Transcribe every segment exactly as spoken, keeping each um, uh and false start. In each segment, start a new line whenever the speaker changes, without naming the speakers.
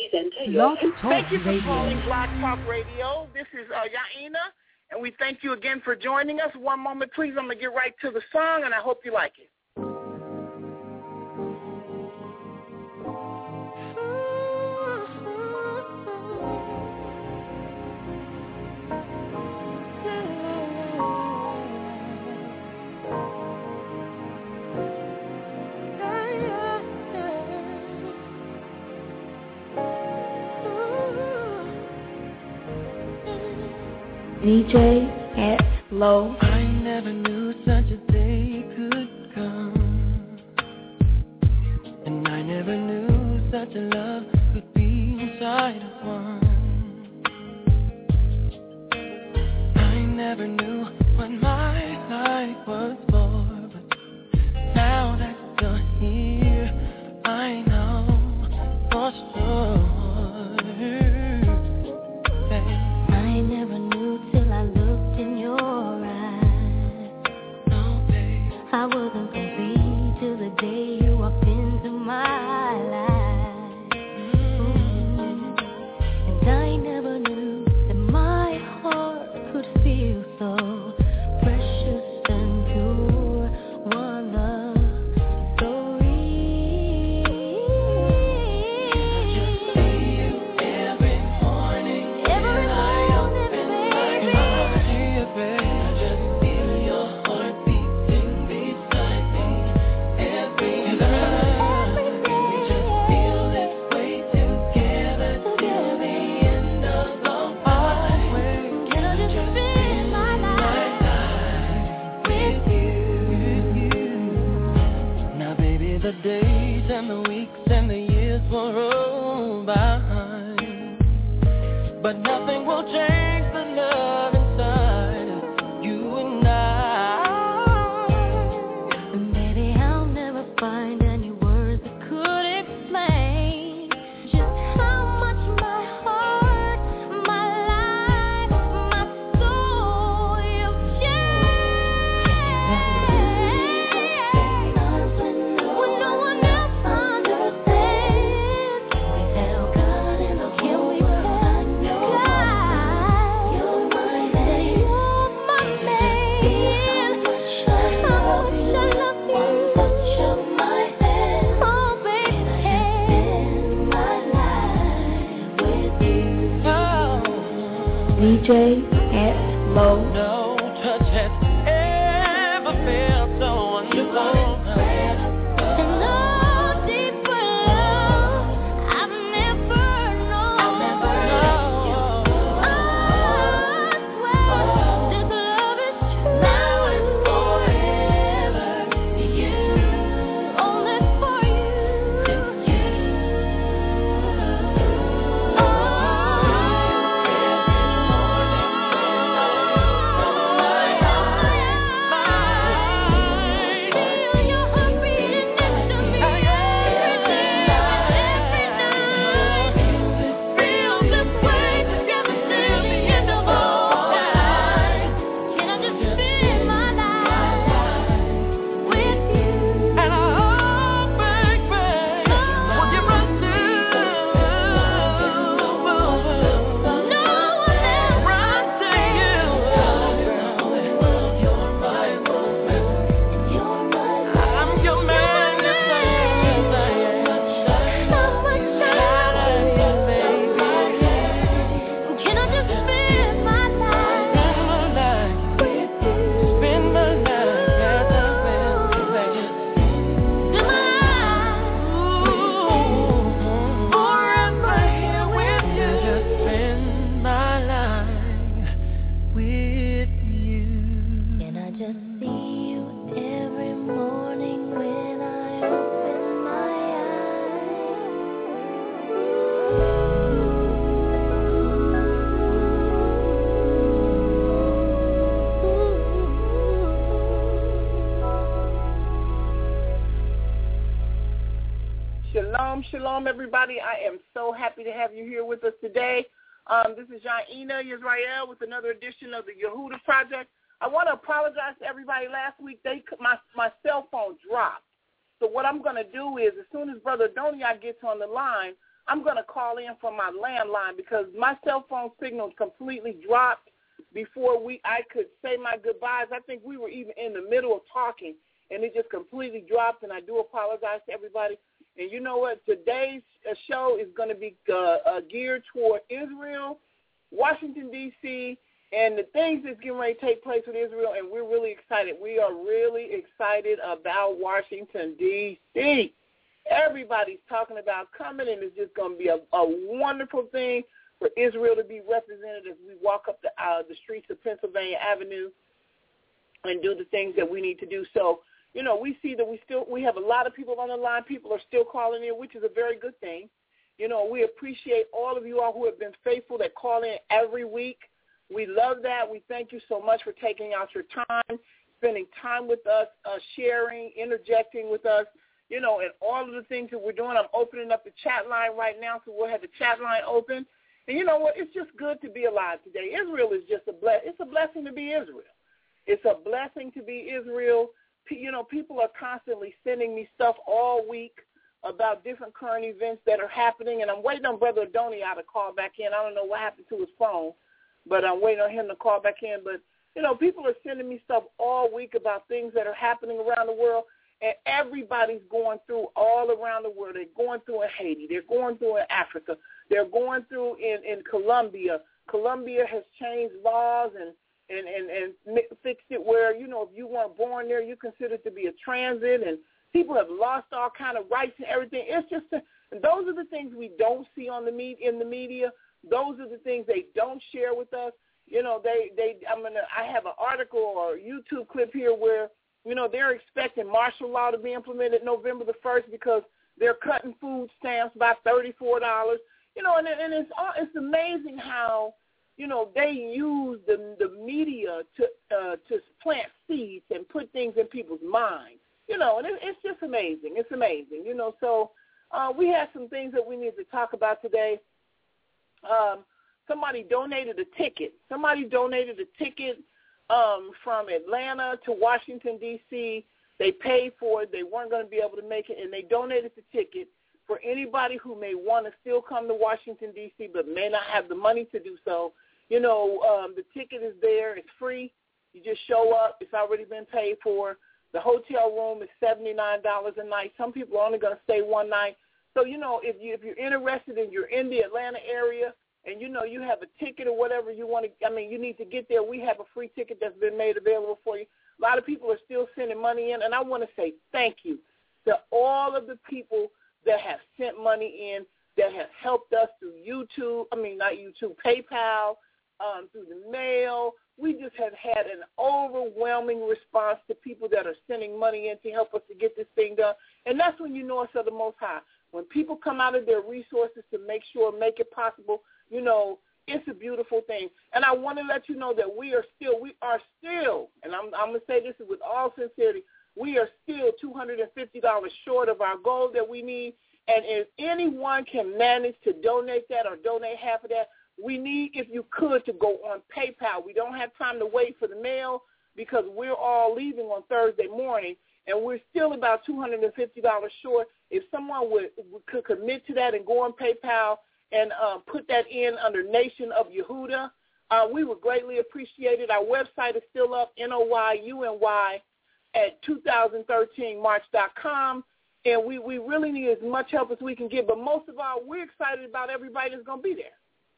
Please enter your... Thank you for Radio. calling Blog Talk Radio. This is uh, Yaina, and we thank you again for joining us. One moment, please. I'm going to get right to the song, and I hope you like it.
D J at Low.
I never knew such a day could come, and I never knew such a love could be inside of one. I never knew what my life was for, but now that you're here, I know for sure.
I never knew till I looked in your eyes.
No, babe.
I wasn't complete till the day you walked into my life. Mm-hmm. And I never knew that my heart could feel so precious and pure. One love so real.
Just see you every morning.
Every
the days and the weeks and the years will roll by, but nothing will change the love inside of you and I.
And baby, I'll never find any words that could explain just how much my heart, my life, my soul you've changed. When no one else understands, we tell God and the whole world I know. God, you're my man, you're my man. How much I love you, one touch of my hand. Oh baby, spend my life with you.
Oh,
D J at Low.
no touch has ever felt so wonderful.
And no deeper love I've never known. I swear this love is true. Now and forever for you, only for you, just you. Feel your heart beating next to me every day, every night. Feel this way together till the end of all time. Can I just spend my life with you?
And I hope, baby, when you run to
No one else
run to you,
You're my woman. You're my
I'm your man, yes I am, yes I am.
How much I love you, baby. Can I just spend my life
Spend my life,
with you?
spend my life, yes I will, baby.
Spend my life
Ooh, forever here with you. Just spend my life with you.
Can I just see you every morning when I open my
Shalom, shalom, everybody. I am so happy to have you here with us today. Um, this is Yaina Yisrael with another edition of the Yehuda Project. I want to apologize to everybody. Last week, they my, my cell phone dropped. So what I'm going to do is, as soon as Brother Doniak gets on the line, I'm going to call in from my landline because my cell phone signal completely dropped before we I could say my goodbyes. I think we were even in the middle of talking, and it just completely dropped, and I do apologize to everybody. And you know what? Today's show is going to be uh, uh, geared toward Israel, Washington, D C, and the things that's getting ready to take place with Israel, and we're really excited. We are really excited about Washington, D C Everybody's talking about coming, and it's just going to be a, a wonderful thing for Israel to be represented as we walk up the, uh, the streets of Pennsylvania Avenue and do the things that we need to do. So, you know, we see that we still we have a lot of people on the line. People are still calling in, which is a very good thing. You know, we appreciate all of you all who have been faithful that call in every week. We love that. We thank you so much for taking out your time, spending time with us, uh, sharing, interjecting with us, you know, and all of the things that we're doing. I'm opening up the chat line right now, so we'll have the chat line open. And you know what? It's just good to be alive today. Israel is just a bless. It's a blessing to be Israel. It's a blessing to be Israel. You know, people are constantly sending me stuff all week about different current events that are happening, and I'm waiting on Brother Adoniah to call back in. I don't know what happened to his phone, but I'm waiting on him to call back in. But, you know, people are sending me stuff all week about things that are happening around the world, and everybody's going through all around the world. They're going through in Haiti. They're going through in Africa. They're going through in, in Colombia. Colombia has changed laws and, and, and, and fixed it where, you know, if you weren't born there, you're considered to be a transit, and people have lost all kind of rights and everything. It's just, a, and those are the things we don't see on the me, in the media. Those are the things they don't share with us. You know, they, they I'm gonna, I have an article or a YouTube clip here where, you know, they're expecting martial law to be implemented November the first because they're cutting food stamps by thirty-four dollars. You know, and, and it's it's amazing how, you know, they use the the media to uh, to plant seeds and put things in people's minds. You know, and it, it's just amazing. It's amazing. You know, so uh, we have some things that we need to talk about today. Um, somebody donated a ticket. Somebody donated a ticket um, from Atlanta to Washington, D C They paid for it. They weren't going to be able to make it, and they donated the ticket for anybody who may want to still come to Washington, D C, but may not have the money to do so. You know, um, the ticket is there. It's free. You just show up. It's already been paid for. The hotel room is seventy-nine dollars a night. Some people are only going to stay one night. So, you know, if, you, if you're interested and you're in the Atlanta area and, you know, you have a ticket or whatever you want to, I mean, you need to get there. We have a free ticket that's been made available for you. A lot of people are still sending money in, and I want to say thank you to all of the people that have sent money in, that have helped us through YouTube, I mean, not YouTube, PayPal, um, through the mail. We just have had an overwhelming response to people that are sending money in to help us to get this thing done. And that's when you know it's of the Most High. When people come out of their resources to make sure, make it possible, you know, it's a beautiful thing. And I want to let you know that we are still, we are still, and I'm, I'm going to say this with all sincerity, we are still two hundred fifty dollars short of our goal that we need. And if anyone can manage to donate that or donate half of that, we need, if you could, to go on PayPal. We don't have time to wait for the mail because we're all leaving on Thursday morning, and we're still about two hundred fifty dollars short. If someone would, could commit to that and go on PayPal and uh, put that in under Nation of Yehuda, uh, we would greatly appreciate it. Our website is still up, N O Y U N Y, at two thousand thirteen march dot com. And we, we really need as much help as we can get. But most of all, we're excited about everybody that's going to be there.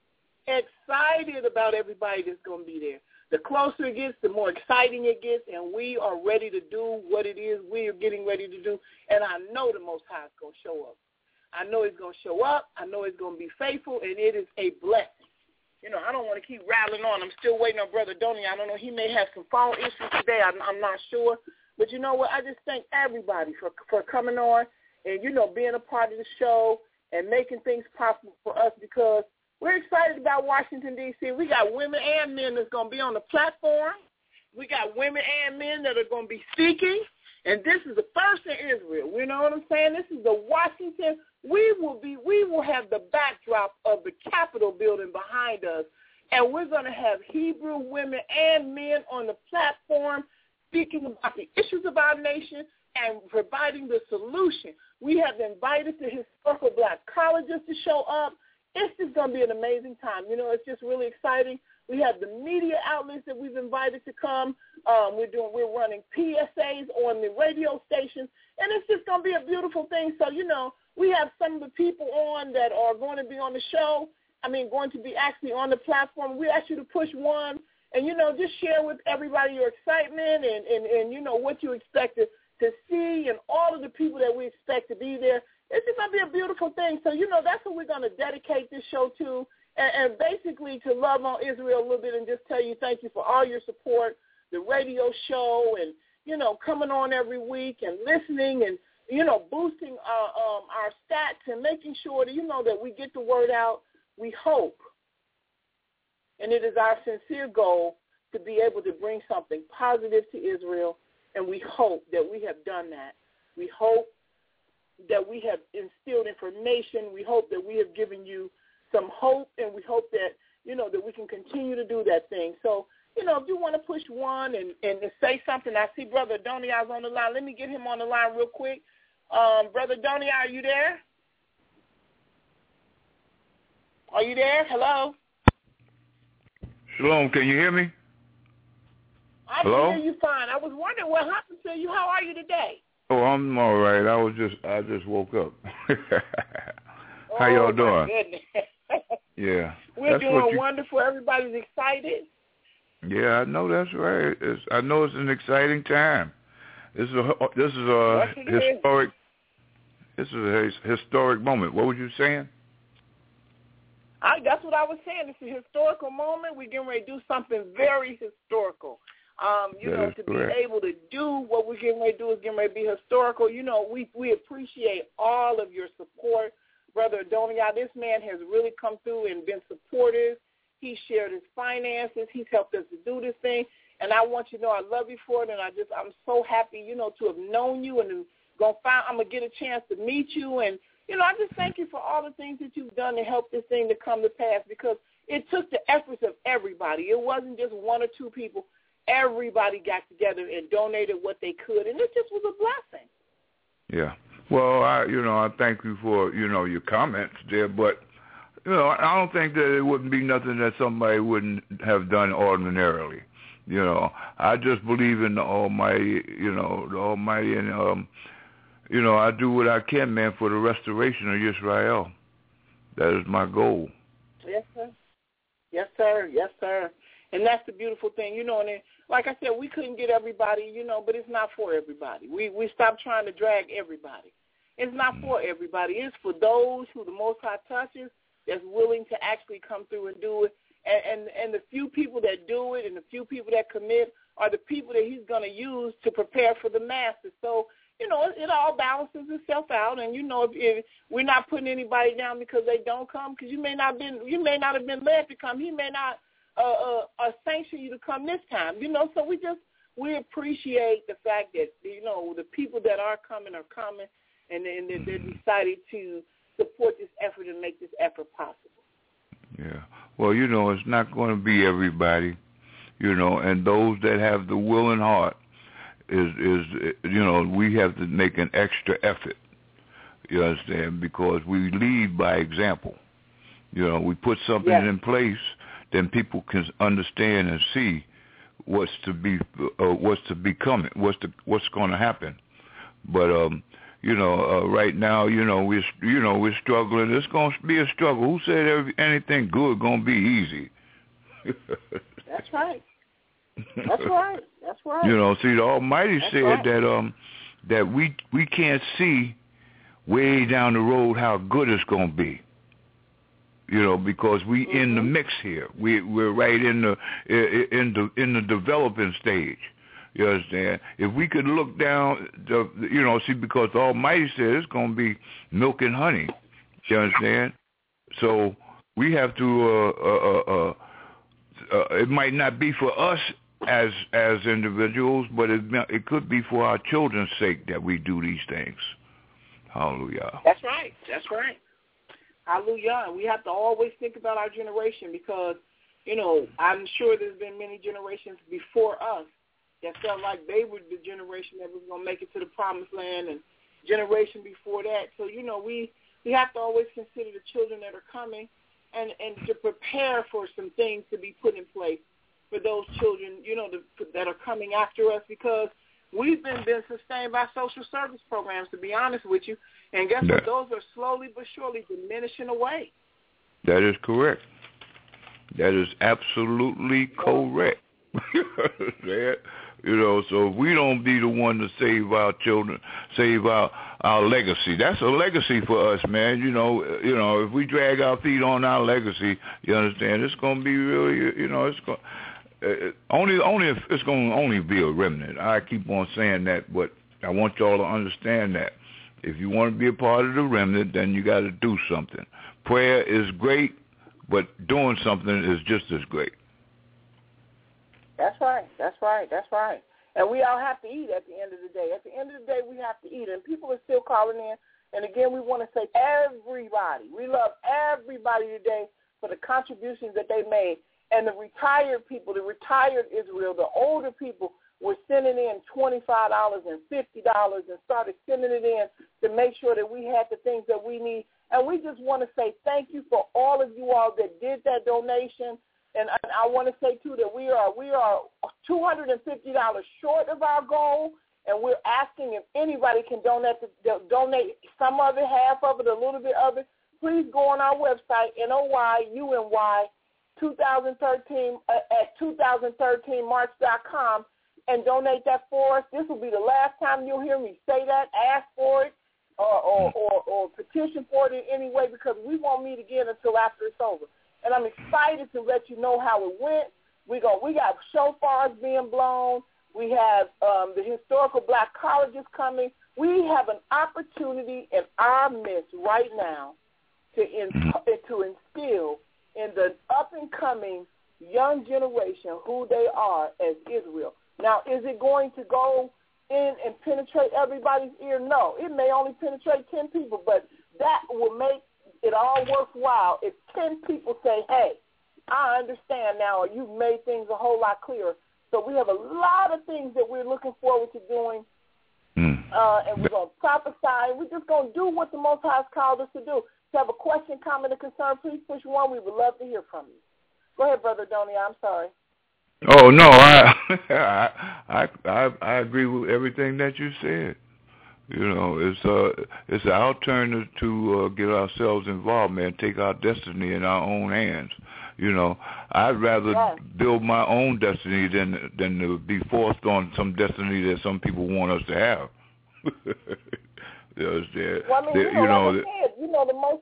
Excited about everybody that's going to be there. The closer it gets, the more exciting it gets, and we are ready to do what it is we are getting ready to do. And I know the Most High is going to show up. I know he's going to show up. I know he's going to be faithful, and it is a blessing. You know, I don't want to keep rattling on. I'm still waiting on Brother Adoniah. I don't know. He may have some phone issues today. I'm, I'm not sure. But you know what? I just thank everybody for for coming on and, you know, being a part of the show and making things possible for us because we're excited about Washington, D C We got women and men that's going to be on the platform. We got women and men that are going to be speaking. And this is the first in Israel. You know what I'm saying? This is the Washington. We will be. We will have the backdrop of the Capitol building behind us. And we're going to have Hebrew women and men on the platform speaking about the issues of our nation, and providing the solution. We have invited the historical black colleges to show up. It's just going to be an amazing time. You know, it's just really exciting. We have the media outlets that we've invited to come. Um, we're doing, we're running P S As on the radio stations, and it's just going to be a beautiful thing. So, you know, we have some of the people on that are going to be on the show. I mean, going to be actually on the platform. We ask you to push one, and, you know, just share with everybody your excitement and, and, and you know, what you expect to, to see and all of the people that we expect to be there. It's just going to be a beautiful thing. So, you know, that's what we're going to dedicate this show to. And basically to love on Israel a little bit and just tell you thank you for all your support, the radio show, and, you know, coming on every week and listening and, you know, boosting our, um, our stats and making sure that, you know, that we get the word out. We hope, and it is our sincere goal to be able to bring something positive to Israel, and we hope that we have done that. We hope that we have instilled information. We hope that we have given you some hope, and we hope that, you know, that we can continue to do that thing. So, you know, if you want to push one and, and say something, I see Brother Adoniah on the line. Let me get him on the line real quick. Um, Brother Adoniah, are you there? Are you there? Hello?
Shalom, can you hear me?
I
Hello?
can hear you fine. I was wondering what happened to you. How are you today?
Oh, I'm all right. I was just, I just woke up. How
oh,
y'all doing?
My goodness.
Yeah.
We're
that's
doing
you...
wonderful. Everybody's excited.
Yeah, I know that's right. It's, I know it's an exciting time. This is a this is a
yes, it
historic.
Is.
This is a historic moment. What were you saying?
I, that's what I was saying. It's a historical moment. We're getting ready to do something very historical. Um, you
that
know, to
correct.
be able to do what we're getting ready to do is getting ready to be historical. You know, we we appreciate all of your support. Brother Adoniah, this man has really come through and been supportive. He shared his finances. He's helped us to do this thing. And I want you to know I love you for it, and I just, I'm so happy, you know, to have known you and gonna find, I'm going to get a chance to meet you. And, you know, I just thank you for all the things that you've done to help this thing to come to pass, because it took the efforts of everybody. It wasn't just one or two people. Everybody got together and donated what they could, and it just was a blessing.
Yeah. Well, I, you know, I thank you for, you know, your comments there, but, you know, I don't think that it wouldn't be nothing that somebody wouldn't have done ordinarily. You know, I just believe in the Almighty, you know, the Almighty, and, um, you know, I do what I can, man, for the restoration of Israel. That is my goal.
Yes, sir. Yes, sir. Yes, sir. And that's the beautiful thing, you know, and then, like I said, we couldn't get everybody, you know, but it's not for everybody. We we stopped trying to drag everybody. It's not for everybody. It's for those who the Most High touches, that's willing to actually come through and do it. And, and, and the few people that do it and the few people that commit are the people that he's going to use to prepare for the masses. So, you know, it, it all balances itself out. And, you know, if, if we're not putting anybody down because they don't come, because you may not been you may not have been led to come. He may not uh, uh, uh, sanction you to come this time, you know. So we just we appreciate the fact that, you know, the people that are coming are coming, and, and they, they decided to support this effort and make this effort possible.
Yeah. Well, you know, it's not going to be everybody, you know, and those that have the will and heart is, is you know, we have to make an extra effort, you understand, because we lead by example. You know, we put something yes. in place, then people can understand and see what's to be, uh, what's to be coming, what's to, what's going to happen. But, um, you know, uh, right now, you know, we're, you know, we're struggling. It's going to be a struggle. Who said every, anything good going to be easy?
That's right. That's right. That's right.
You know, see, the Almighty
That's
said
right.
that um that we we can't see way down the road how good it's going to be. You know, because we mm-hmm. in the mix here. We we're right in the in the in the developing stage. You understand? If we could look down, the, you know, see, because the Almighty said it's going to be milk and honey. You understand? So we have to. Uh, uh, uh, uh, it might not be for us as as individuals, but it it could be for our children's sake that we do these things. Hallelujah.
That's right. That's right. Hallelujah. And we have to always think about our generation, because, you know, I'm sure there's been many generations before us that felt like they were the generation that was going to make it to the promised land, and generation before that. So, you know, we, we have to always consider the children that are coming and, and to prepare for some things to be put in place for those children, you know, the, that are coming after us, because we've been, been sustained by social service programs, to be honest with you. And guess what? Those are slowly but surely diminishing away.
That is correct. That is absolutely correct. You know, so if we don't be the one to save our children, save our our legacy, that's a legacy for us, man. You know, you know, if we drag our feet on our legacy, you understand, it's going to be really, you know, it's going uh, only only if it's going to only be a remnant. I keep on saying that, but I want y'all to understand that if you want to be a part of the remnant, then you got to do something. Prayer is great, but doing something is just as great.
That's right. That's right. That's right. And we all have to eat at the end of the day. At the end of the day, we have to eat. And people are still calling in. And, again, we want to say everybody. We love everybody today for the contributions that they made. And the retired people, the retired Israel, the older people were sending in twenty-five dollars and fifty dollars and started sending it in to make sure that we had the things that we need. And we just want to say thank you for all of you all that did that donation. And I, I want to say, too, that we are we are two hundred fifty dollars short of our goal, and we're asking if anybody can donate to, donate some of it, half of it, a little bit of it. Please go on our website, N O Y U N Y twenty thirteen at twenty thirteen march dot com, and donate that for us. This will be the last time you'll hear me say that. Ask for it or, or, or, or petition for it in any way, because we won't meet again until after it's over. And I'm excited to let you know how it went. We go. We got shofars being blown. We have um, the historical black colleges coming. We have an opportunity in our midst right now to in, to instill in the up-and-coming young generation who they are as Israel. Now, is it going to go in and penetrate everybody's ear? No. It may only penetrate ten people, but that will make it all worthwhile if ten people say, hey, I understand now, or you've made things a whole lot clearer. So we have a lot of things that we're looking forward to doing, mm. uh, and we're going to prophesy. We're just going to do what the Most High has called us to do. If you have a question, comment, or concern, please push one. We would love to hear from you. Go ahead, Brother Donnie. I'm sorry.
Oh, no, I, I, I, I agree with everything that you said. You know, it's uh, it's our turn to, to uh, get ourselves involved, man. Take our destiny in our own hands. You know, I'd rather yeah. build my own destiny than than to be forced on some destiny that some people want us to have. There's there,
well, I mean,
there,
you know,
you know,
like I said, you know, the most.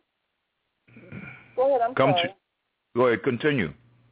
Go ahead. I'm
come
sorry.
To, go ahead. Continue.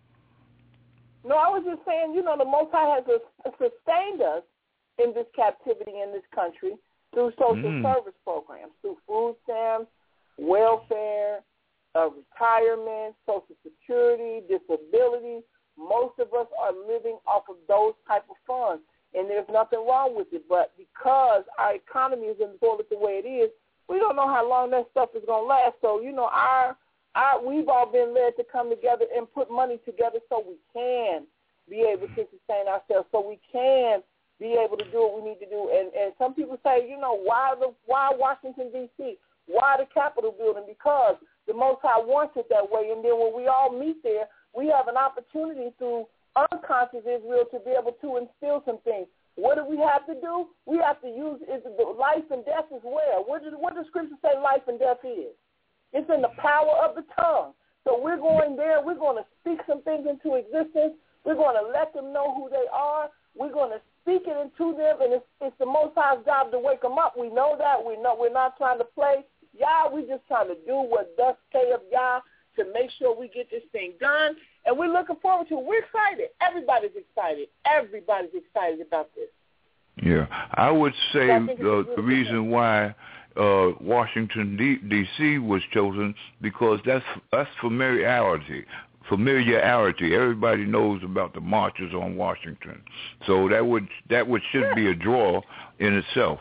No, I was just saying, you know, the Most High has sustained us in this captivity in this country through social mm. service programs, through food stamps, welfare, uh, retirement, Social Security, disability. Most of us are living off of those type of funds, and there's nothing wrong with it. But because our economy is in the toilet the way it is, we don't know how long that stuff is going to last. So, you know, our, our we've all been led to come together and put money together so we can be able to sustain ourselves, so we can be able to do what we need to do. And, and some people say, you know, why the why Washington, D C? Why the Capitol building? Because the Most High wants it that way. And then when we all meet there, we have an opportunity through unconscious Israel to be able to instill some things. What do we have to do? We have to use it, life and death as well. What does what does Scripture say life and death is? It's in the power of the tongue. So we're going there. We're going to speak some things into existence. We're going to let them know who they are. We're going to speak it into them, and it's, it's the Most High's job to wake them up. We know that. We know we're not trying to play Yah. We're just trying to do what thus saith Yah to make sure we get this thing done. And we're looking forward to it. We're excited. Everybody's excited. Everybody's excited about this.
Yeah, I would say
so I
the, the reason why uh, Washington, D C was chosen, because that's that's familiarity. Familiarity. Everybody knows about the marches on Washington, so that would that would should be a draw in itself.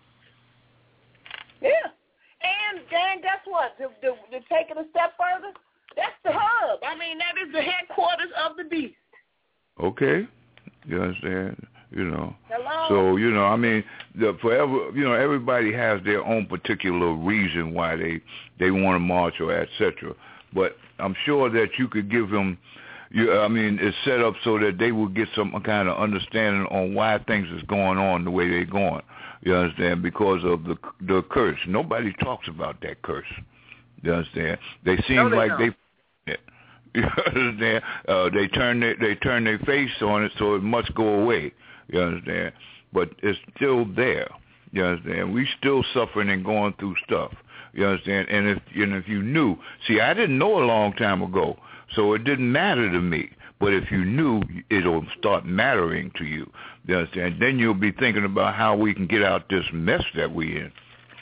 Yeah, and gang, guess what? To, to, to take it a step further, that's the hub. I mean, that is the headquarters of the beast.
Okay, you understand? You know.
Hello.
So, you know, I mean, the forever, you know, everybody has their own particular reason why they they want to march or et cetera. But I'm sure that you could give them, you, I mean, it's set up so that they will get some kind of understanding on why things is going on the way they're going. You understand? Because of the the curse. Nobody talks about that curse. You understand? They seem
no, they
like
don't.
they. You understand? Uh, they turn their, they turn their face on it, so it must go away. You understand? But it's still there. You understand? We still suffering and going through stuff. You understand? And if and if you knew, see, I didn't know a long time ago, so it didn't matter to me. But if you knew, it'll start mattering to you. You understand? Then you'll be thinking about how we can get out this mess that we in.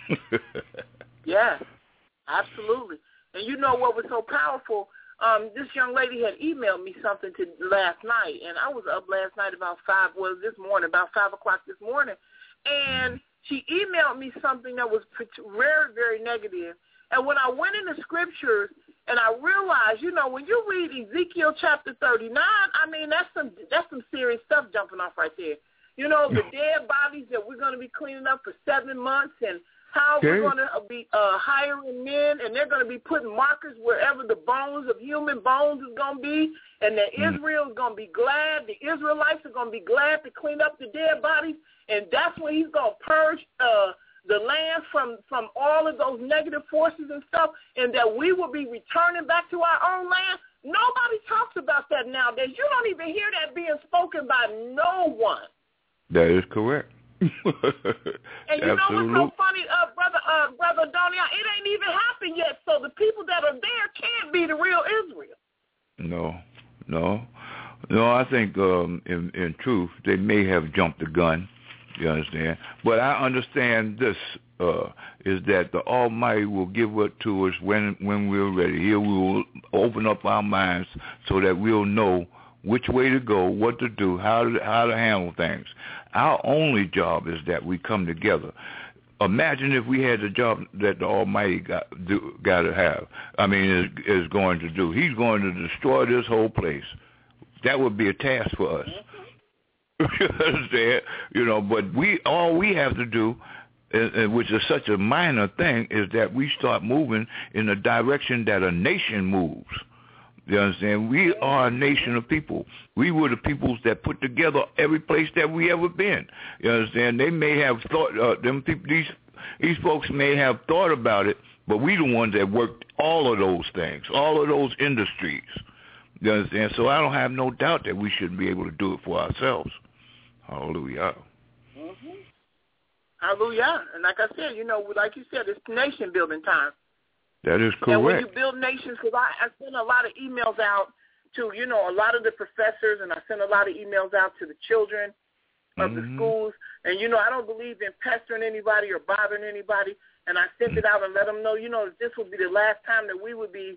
Yeah, absolutely. And you know what was so powerful? Um, this young lady had emailed me something to last night, and I was up last night about five, well, this morning, about five o'clock this morning, and she emailed me something that was very, very negative. And when I went into scriptures and I realized, you know, when you read Ezekiel chapter thirty-nine, I mean, that's some that's some serious stuff jumping off right there. You know, the dead bodies that we're going to be cleaning up for seven months and how
okay.
we're going to be uh, hiring men, and they're going to be putting markers wherever the bones of human bones is going to be, and that mm. Israel is going to be glad, the Israelites are going to be glad to clean up the dead bodies, and that's when he's going to purge uh, the land from, from all of those negative forces and stuff, and that we will be returning back to our own land. Nobody talks about that nowadays. You don't even hear that being spoken by no one.
That is correct.
And you know what's so funny, uh, brother, uh, brother Donnie? It ain't even happened yet. So the people that are there can't be the real Israel.
No, no, no. I think, um, in, in truth, they may have jumped the gun. You understand? But I understand this uh, is that the Almighty will give it to us when when we're ready. He will open up our minds so that we'll know which way to go, what to do, how to how to handle things. Our only job is that we come together. Imagine if we had the job that the Almighty got do, got to have. I mean, is, is going to do. He's going to destroy this whole place. That would be a task for us. You understand? You know, but we all we have to do, uh, which is such a minor thing, is that we start moving in the direction that a nation moves. You understand? We are a nation of people. We were the peoples that put together every place that we ever been. You understand? They may have thought, uh, them people, these these folks may have thought about it, but we the ones that worked all of those things, all of those industries. You understand? So I don't have no doubt that we should be able to do it for ourselves. Hallelujah.
Mm-hmm. Hallelujah. And like I said, you know, like you said, it's nation building time.
That is correct.
And when you build nations, because I, I send a lot of emails out to, you know, a lot of the professors, and I send a lot of emails out to the children of mm-hmm. the schools. And, you know, I don't believe in pestering anybody or bothering anybody. And I sent it out and let them know, you know, this would be the last time that we would be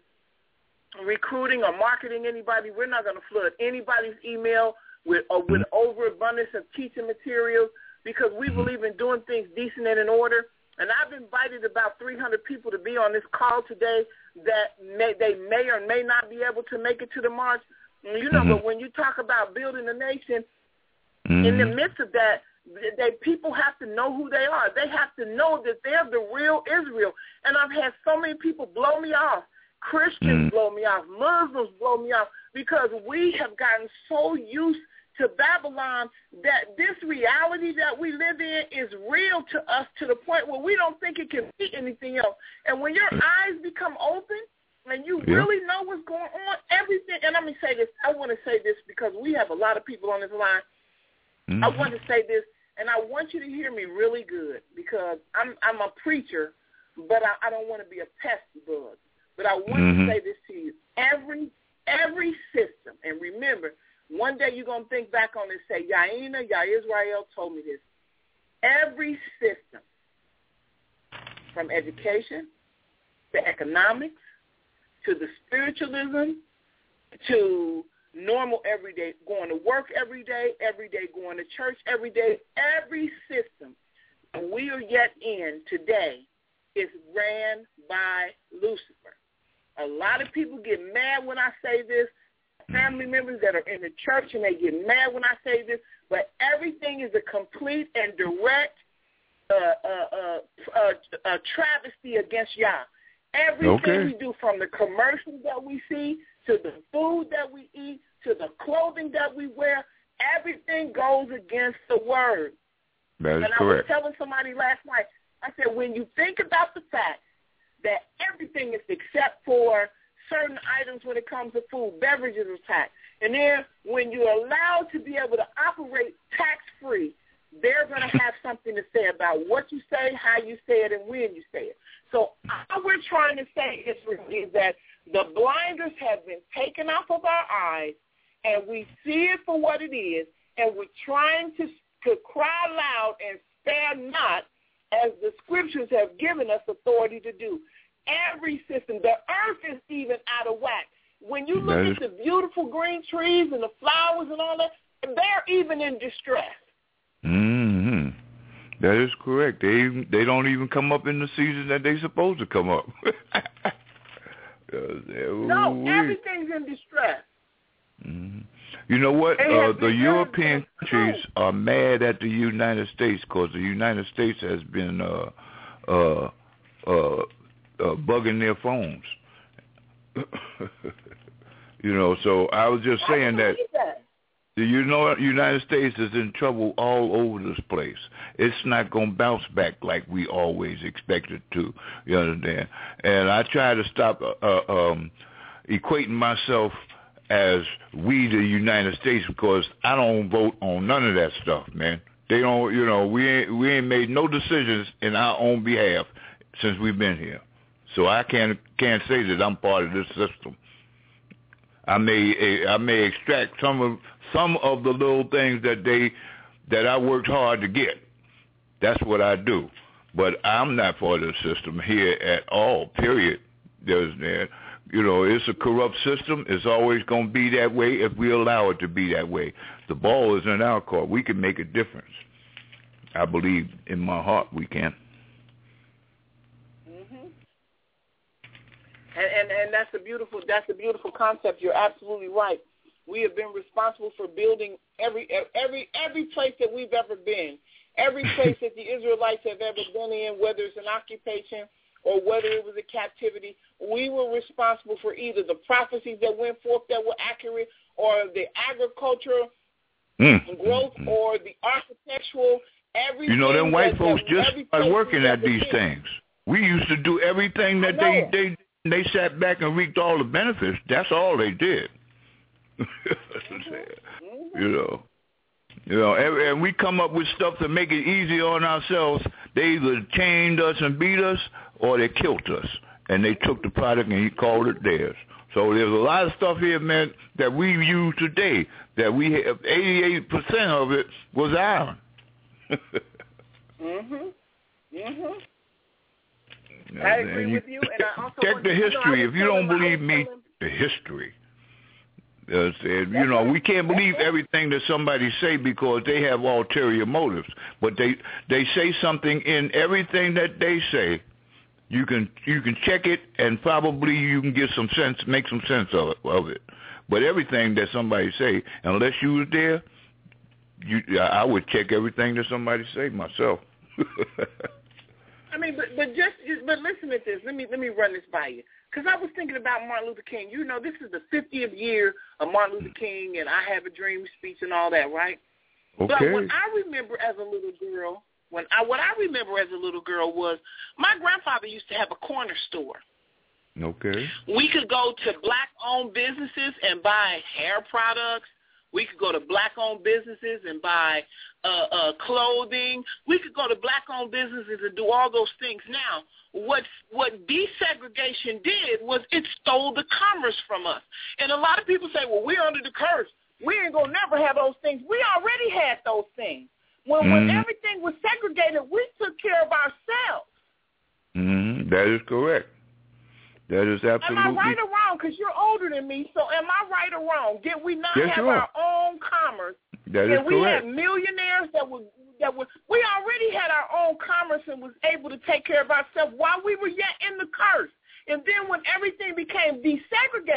recruiting or marketing anybody. We're not going to flood anybody's email with, or with overabundance of teaching materials, because we believe in doing things decent and in order. And I've invited about three hundred people to be on this call today that may, they may or may not be able to make it to the march. And you know, mm-hmm. but when you talk about building a nation, mm-hmm. in the midst of that, they, people have to know who they are. They have to know that they're the real Israel. And I've had so many people blow me off. Christians mm-hmm. blow me off. Muslims blow me off, because we have gotten so used to Babylon that this reality that we live in is real to us, to the point where we don't think it can be anything else. And when your eyes become open and you yeah. really know what's going on, everything, and let me say this, I want to say this because we have a lot of people on this line. Mm-hmm. I want to say this, and I want you to hear me really good, because I'm I'm a preacher, but I, I don't want to be a pesky bug. But I want mm-hmm. to say this to you. Every, every system, and remember, one day you're going to think back on it and say, Yaina, Ya Israel told me this. Every system, from education to economics to the spiritualism to normal everyday, going to work every day, every day going to church every day, every system that we are yet in today is ran by Lucifer. A lot of people get mad when I say this. family members that are in the church, and they get mad when I say this, but everything is a complete and direct uh, uh, uh, uh, uh, travesty against Yah. Everything
okay.
we do, from the commercials that we see to the food that we eat to the clothing that we wear, everything goes against the word.
That is
and
correct.
I was telling somebody last night, I said, when you think about the fact that everything is except for certain items when it comes to food, beverages are taxed, and then when you're allowed to be able to operate tax-free, they're going to have something to say about what you say, how you say it, and when you say it. So all we're trying to say is, is that the blinders have been taken off of our eyes, and we see it for what it is, and we're trying to, to cry loud and spare not, as the scriptures have given us authority to do. Every system, the earth is even out of whack. When you look is- at the beautiful green trees and the flowers and all that, they're even in distress.
Mm-hmm. That is correct. They they don't even come up in the season that they're supposed to come up.
No, everything's in distress.
Mm-hmm. You know what? Uh, the European countries are mad at the United States because the United States has been uh, uh, uh, uh, bugging their phones. You know, so I was just saying that, that the you know, United States is in trouble all over this place. It's not going to bounce back like we always expected to. You understand? And I try to stop uh, um, equating myself as we, the United States, because I don't vote on none of that stuff, man. They don't, you know, we ain't we ain't made no decisions in our own behalf since we've been here. So I can't can't say that I'm part of this system. I may I may extract some of some of the little things that they that I worked hard to get. That's what I do. But I'm not part of the system here at all. Period. There's there. You know, it's a corrupt system. It's always going to be that way if we allow it to be that way. The ball is in our court. We can make a difference. I believe in my heart we can.
Mm-hmm. And, and and that's a beautiful that's a beautiful concept. You're absolutely right. We have been responsible for building every every every place that we've ever been, every place that the Israelites have ever been in, whether it's an occupation or whether it was a captivity. We were responsible for either the prophecies that went forth that were accurate, or the agricultural mm. growth, or the architectural. Everything.
You know, them white
that,
folks
that,
just started working at these been. things. We used to do everything that they, they they sat back and reaped all the benefits. That's all they did. mm-hmm. You know. You know, and, and we come up with stuff to make it easy on ourselves. They either chained us and beat us, or they killed us, and they took the product and he called it theirs. So there's a lot of stuff here, man, that we use today that we have eighty-eight percent of it was iron.
mhm. Mhm. I agree
you,
with you, and I also
check the history. If you don't believe me, the history. Uh, said, you know, we can't believe everything that somebody say because they have ulterior motives. But they they say something in everything that they say. You can you can check it, and probably you can get some sense, make some sense of it. Of it. But everything that somebody say, unless you was there, you I would check everything that somebody say myself.
I mean, but but just but listen to this. Let me let me run this by you. Because I was thinking about Martin Luther King. You know, this is the fiftieth year of Martin Luther King and I Have a Dream speech and all that, right?
Okay.
But what I remember as a little girl, when I what I remember as a little girl was my grandfather used to have a corner store.
Okay.
We could go to black-owned businesses and buy hair products. We could go to black-owned businesses and buy uh, uh, clothing. We could go to black-owned businesses and do all those things. Now, what what desegregation did was it stole the commerce from us. And a lot of people say, well, we're under the curse. We ain't going to never have those things. We already had those things. When, mm-hmm. when everything was segregated, we took care of ourselves.
Mm-hmm. That is correct. That is absolutely.
Am I right or wrong? Because you're older than me, so am I right or wrong? Did we not
yes,
have our own commerce?
That is
Did we
correct.
had millionaires that were that were? We already had our own commerce and was able to take care of ourselves while we were yet in the curse. And then when everything became desegregated,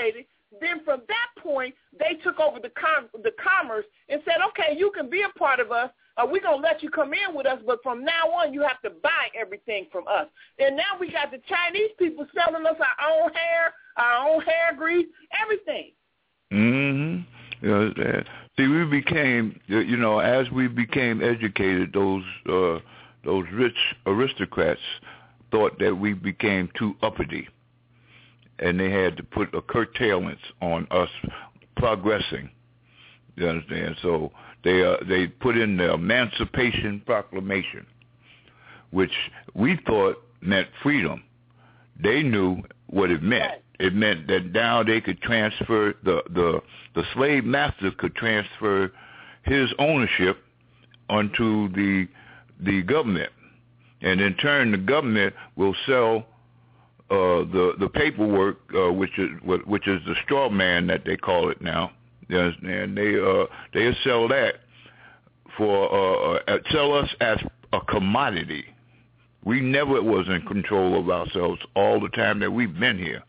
then from that point, they took over the com- the commerce and said, okay, you can be a part of us. Uh, we're going to let you come in with us, but from now on, you have to buy everything from us. And now we got the Chinese people selling us our own hair, our own hair grease, everything.
Mm-hmm. You know, see, we became, you know, as we became educated, those uh, those rich aristocrats thought that we became too uppity, and they had to put a curtailment on us progressing. You understand? So they uh, they put in the Emancipation Proclamation, which we thought meant freedom. They knew what it meant.
Right.
It meant that now they could transfer, the, the, the slave master could transfer his ownership onto the the government. And in turn, the government will sell uh, the the paperwork, uh, which is which is the straw man that they call it now. Yes, and they uh, they sell that for uh, sell us as a commodity. We never was in control of ourselves all the time that we've been here.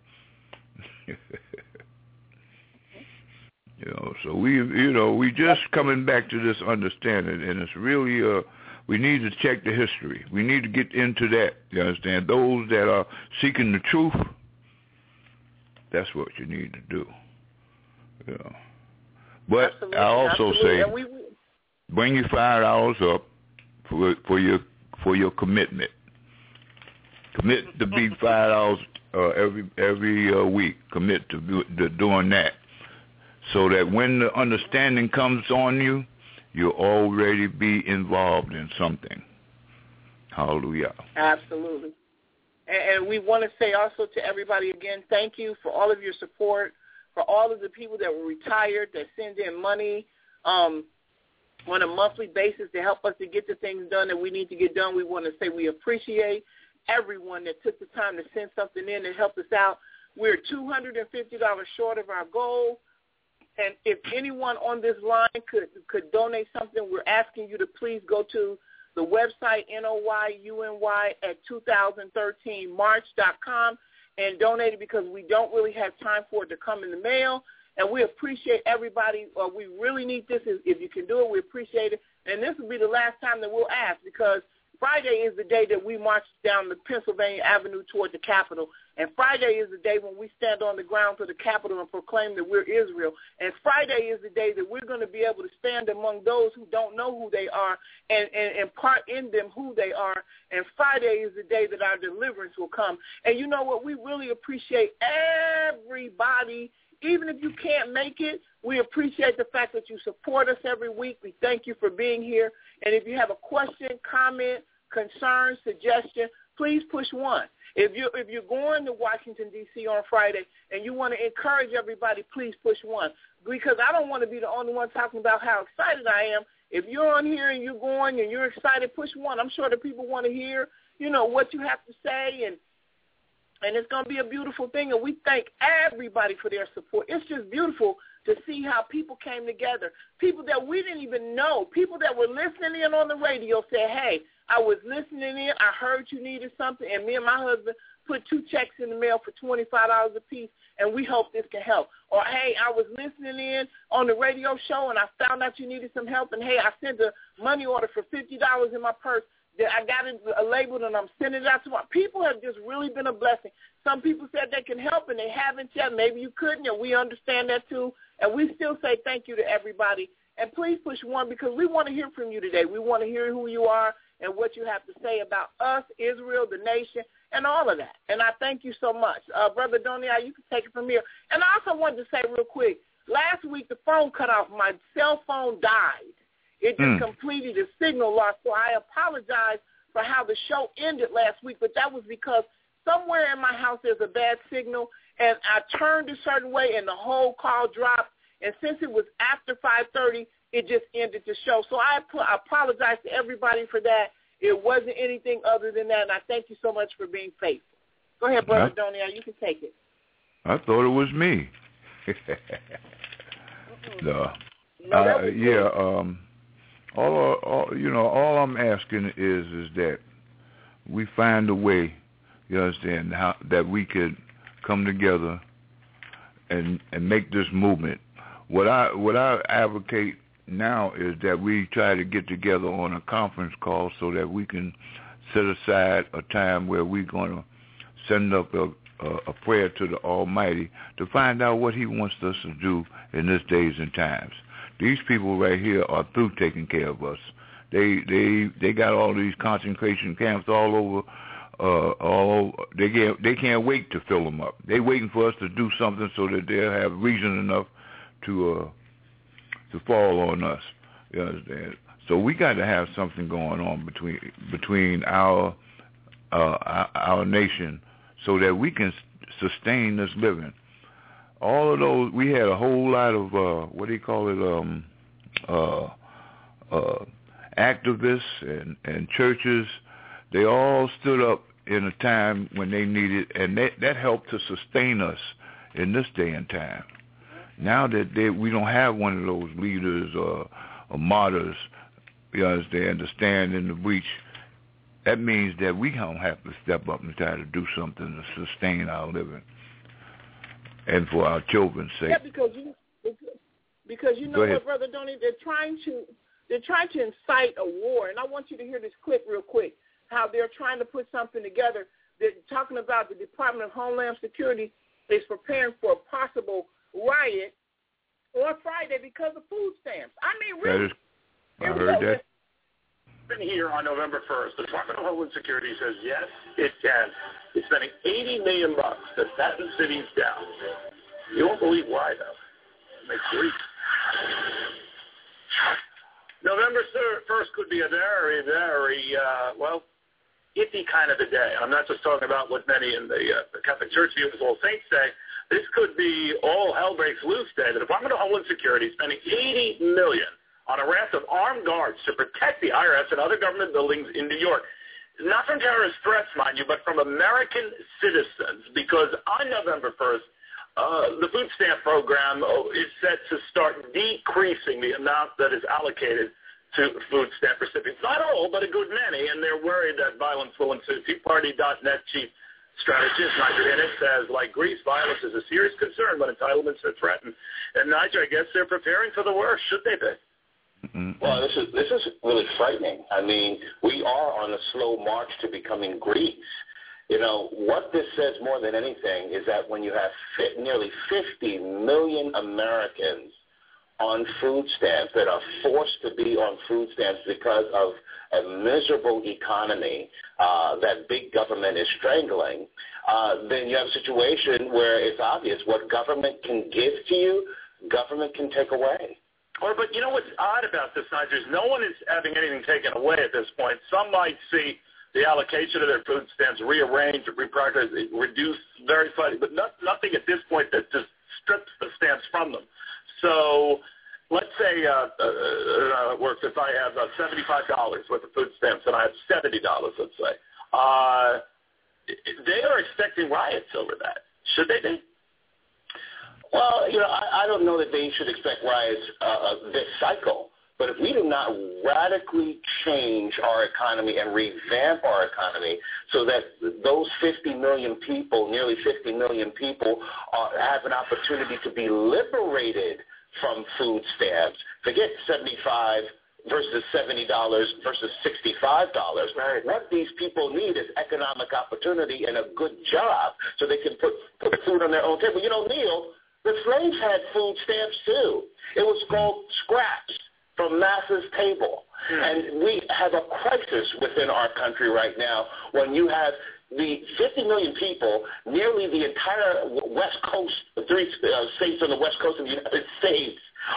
You know, so we, you know, we just coming back to this understanding, and it's really, uh, we need to check the history. We need to get into that. You understand? Those that are seeking the truth, that's what you need to do. You know. But
Absolutely.
I also
Absolutely.
say, we, we, bring your five dollars up for for your for your commitment. Commit to be five dollars uh, every every uh, week. Commit to, do, to doing that, so that when the understanding comes on you, you'll already be involved in something. Hallelujah.
Absolutely. And, and we want to say also to everybody again, thank you for all of your support, for all of the people that were retired that send in money um, on a monthly basis to help us to get the things done that we need to get done. We want to say we appreciate everyone that took the time to send something in and help us out. We're two hundred fifty dollars short of our goal. And if anyone on this line could could donate something, we're asking you to please go to the website, N O Y U N Y at two thousand thirteen march dot com, and donate it, because we don't really have time for it to come in the mail. And we appreciate everybody. Uh, we really need this. If you can do it, we appreciate it. And this will be the last time that we'll ask, because Friday is the day that we march down the Pennsylvania Avenue toward the Capitol. And Friday is the day when we stand on the ground for the Capitol and proclaim that we're Israel. And Friday is the day that we're going to be able to stand among those who don't know who they are and, and impart in them who they are. And Friday is the day that our deliverance will come. And you know what? We really appreciate everybody. Even if you can't make it, we appreciate the fact that you support us every week. We thank you for being here. And if you have a question, comment, concern, suggestion, please push one. If you're, if you're going to Washington, D C on Friday and you want to encourage everybody, please push one. Because I don't want to be the only one talking about how excited I am. If you're on here and you're going and you're excited, push one. I'm sure that people want to hear, you know, what you have to say, and And it's going to be a beautiful thing, and we thank everybody for their support. It's just beautiful to see how people came together, people that we didn't even know, people that were listening in on the radio said, hey, I was listening in, I heard you needed something, and me and my husband put two checks in the mail for twenty-five dollars a piece, and we hope this can help. Or, hey, I was listening in on the radio show, and I found out you needed some help, and, hey, I sent a money order for fifty dollars in my purse. I got it labeled, and I'm sending it out to my people. Have just really been a blessing. Some people said they can help, and they haven't yet. Maybe you couldn't, and we understand that too. And we still say thank you to everybody. And please push one, because we want to hear from you today. We want to hear who you are and what you have to say about us, Israel, the nation, and all of that. And I thank you so much. Uh, Brother Donia, you can take it from here. And I also wanted to say real quick, last week the phone cut off. My cell phone died. It just mm. completed a signal loss, so I apologize for how the show ended last week, but that was because somewhere in my house there's a bad signal, and I turned a certain way, and the whole call dropped, and since it was after five thirty, it just ended the show. So I, I apologize to everybody for that. It wasn't anything other than that, and I thank you so much for being faithful. Go ahead, Brother yeah. Donia, you can take it.
I thought it was me. no,
no
uh, yeah, um... All, all, you know, all I'm asking is is that we find a way, you understand, how, that we could come together and and make this movement. What I what I advocate now is that we try to get together on a conference call so that we can set aside a time where we're going to send up a, a, a prayer to the Almighty to find out what He wants us to do in this days and times. These people right here are through taking care of us. They they they got all these concentration camps all over. Uh, all over. They can't they can't wait to fill them up. They waiting for us to do something so that they'll have reason enough to uh, to fall on us. You understand? So we got to have something going on between between our uh, our, our nation so that we can sustain this living. All of those, we had a whole lot of uh, what do you call it? Um, uh, uh, activists and, and churches. They all stood up in a time when they needed, and that, that helped to sustain us in this day and time. Now that they, we don't have one of those leaders or, or martyrs, you understand, to stand in the breach, that means that we don't have to step up and try to do something to sustain our living and for our children's sake.
Yeah, because you, because you know what, Brother Donnie, they're trying to they're trying to incite a war, and I want you to hear this clip real quick. How they're trying to put something together. They're talking about the Department of Homeland Security is preparing for a possible riot on Friday because of food stamps. I mean, really.
That is, I heard that.
Here on November first, the Department of Homeland Security says yes, it can. It's spending eighty million bucks to fatten cities down. You won't believe why, though. It makes grief. November first could be a very, very uh, well. iffy kind of a day. I'm not just talking about what many in the, uh, the Catholic Church view as All Saints Day. This could be all hell breaks loose day. The Department of Homeland Security is spending eighty million dollars on a raft of armed guards to protect the I R S and other government buildings in New York. Not from terrorist threats, mind you, but from American citizens, because on November first, uh, the food stamp program is set to start decreasing the amount that is allocated to food stamp recipients. Not all, but a good many, and they're worried that violence will ensue. Tea Party dot net chief strategist Nigel Innes says, like Greece, violence is a serious concern when entitlements are threatened. And Nigel, I guess they're preparing for the worst, should they be?
Mm-hmm. Well, this is this is really frightening. I mean, we are on a slow march to becoming Greece. You know, what this says more than anything is that when you have fi- nearly fifty million Americans on food stamps that are forced to be on food stamps because of a miserable economy uh, that big government is strangling, uh, then you have a situation where it's obvious what government can give to you, government can take away.
Or, but you know what's odd about this, Nigel, is no one is having anything taken away at this point. Some might see the allocation of their food stamps rearranged, reprioritized, reduced very slightly, but not, nothing at this point that just strips the stamps from them. So let's say uh, uh, uh, it works if I have uh, seventy-five dollars worth of food stamps and I have seventy dollars, let's say. Uh, they are expecting riots over that. Should they be?
Well, you know, I, I don't know that they should expect riots uh, this cycle. But if we do not radically change our economy and revamp our economy so that those fifty million people, nearly fifty million people, are, have an opportunity to be liberated from food stamps, forget seventy-five versus seventy dollars versus sixty-five dollars. Right. What these people need is economic opportunity and a good job so they can put, put food on their own table. You know, Neil, the slaves had food stamps too. It was called scraps from Massa's table. Hmm. And we have a crisis within our country right now when you have the fifty million people, nearly the entire West Coast, three uh, states on the West Coast of the United States,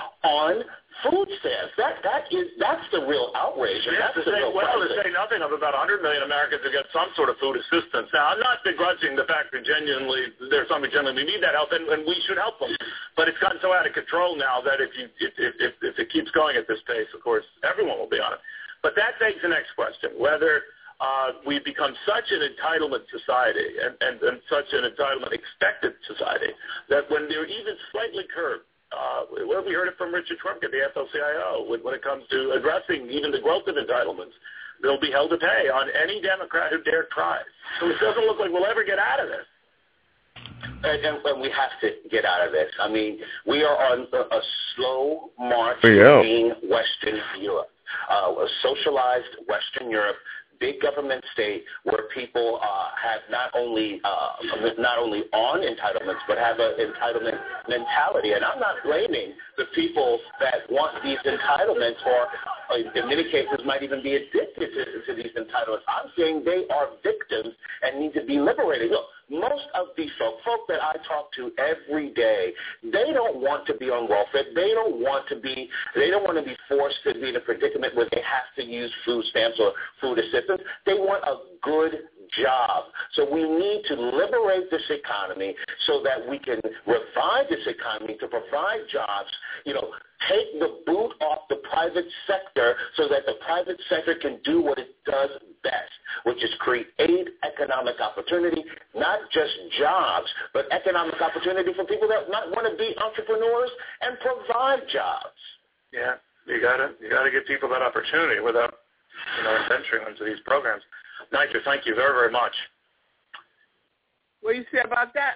on food stamps. That that is that's the real outrage. And
yeah,
that's
to
the
say,
real
well,
crisis.
to say nothing of about one hundred million Americans who get some sort of food assistance. Now, I'm not begrudging the fact that genuinely there's some who genuinely need that help, and, and we should help them. But it's gotten so out of control now that if you if, if, if it keeps going at this pace, of course, everyone will be on it. But that begs the next question: whether Uh, we've become such an entitlement society and, and, and such an entitlement-expected society that when they're even slightly curbed, uh, well, we heard it from Richard Trumka, the F L C I O, when, when it comes to addressing even the growth of entitlements, they'll be held to pay on any Democrat who dare try. So it doesn't look like we'll ever get out of this.
And, and, and we have to get out of this. I mean, we are on a, a slow march
yeah.
to being Western Europe, uh, a socialized Western Europe, big government state where people uh, have not only uh, not only on entitlements but have an entitlement mentality. And I'm not blaming the people that want these entitlements or uh, in many cases might even be addicted to, to these entitlements. I'm saying they are victims and need to be liberated. Look, most of these folk, folk that I talk to every day, they don't want to be on welfare. They don't want to be, they don't want to be forced to be in a predicament where they have to use food stamps or food assistance. They want a good job. So we need to liberate this economy so that we can revive this economy to provide jobs, you know, take the boot off the private sector so that the private sector can do what it does best, which is create economic opportunity, not just jobs, but economic opportunity for people that might want to be entrepreneurs and provide jobs.
Yeah, you gotta you gotta give people that opportunity without, you know, venturing into these programs. Nigel, thank you very, very much.
What do you say about that?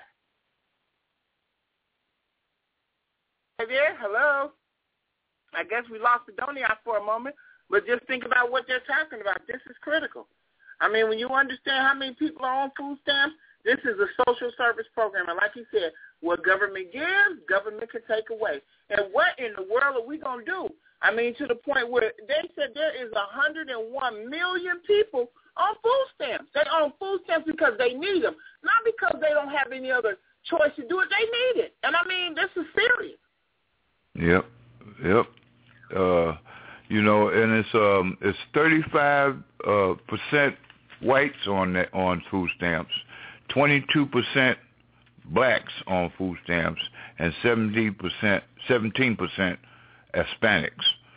Hey there, hello. I guess we lost Adonia for a moment, but just think about what they're talking about. This is critical. I mean, when you understand how many people are on food stamps, this is a social service program. And like you said, what government gives, government can take away. And what in the world are we going to do? I mean, to the point where they said there is one hundred one million people on food stamps. They're on food stamps because they need them, not because they don't have any other choice to do it. They need it. And, I mean, this is serious.
Yep, yep. Uh, you know, and it's um it's thirty-five uh, percent whites on that, on food stamps, twenty-two percent blacks on food stamps, and seventeen percent seventeen percent Hispanics.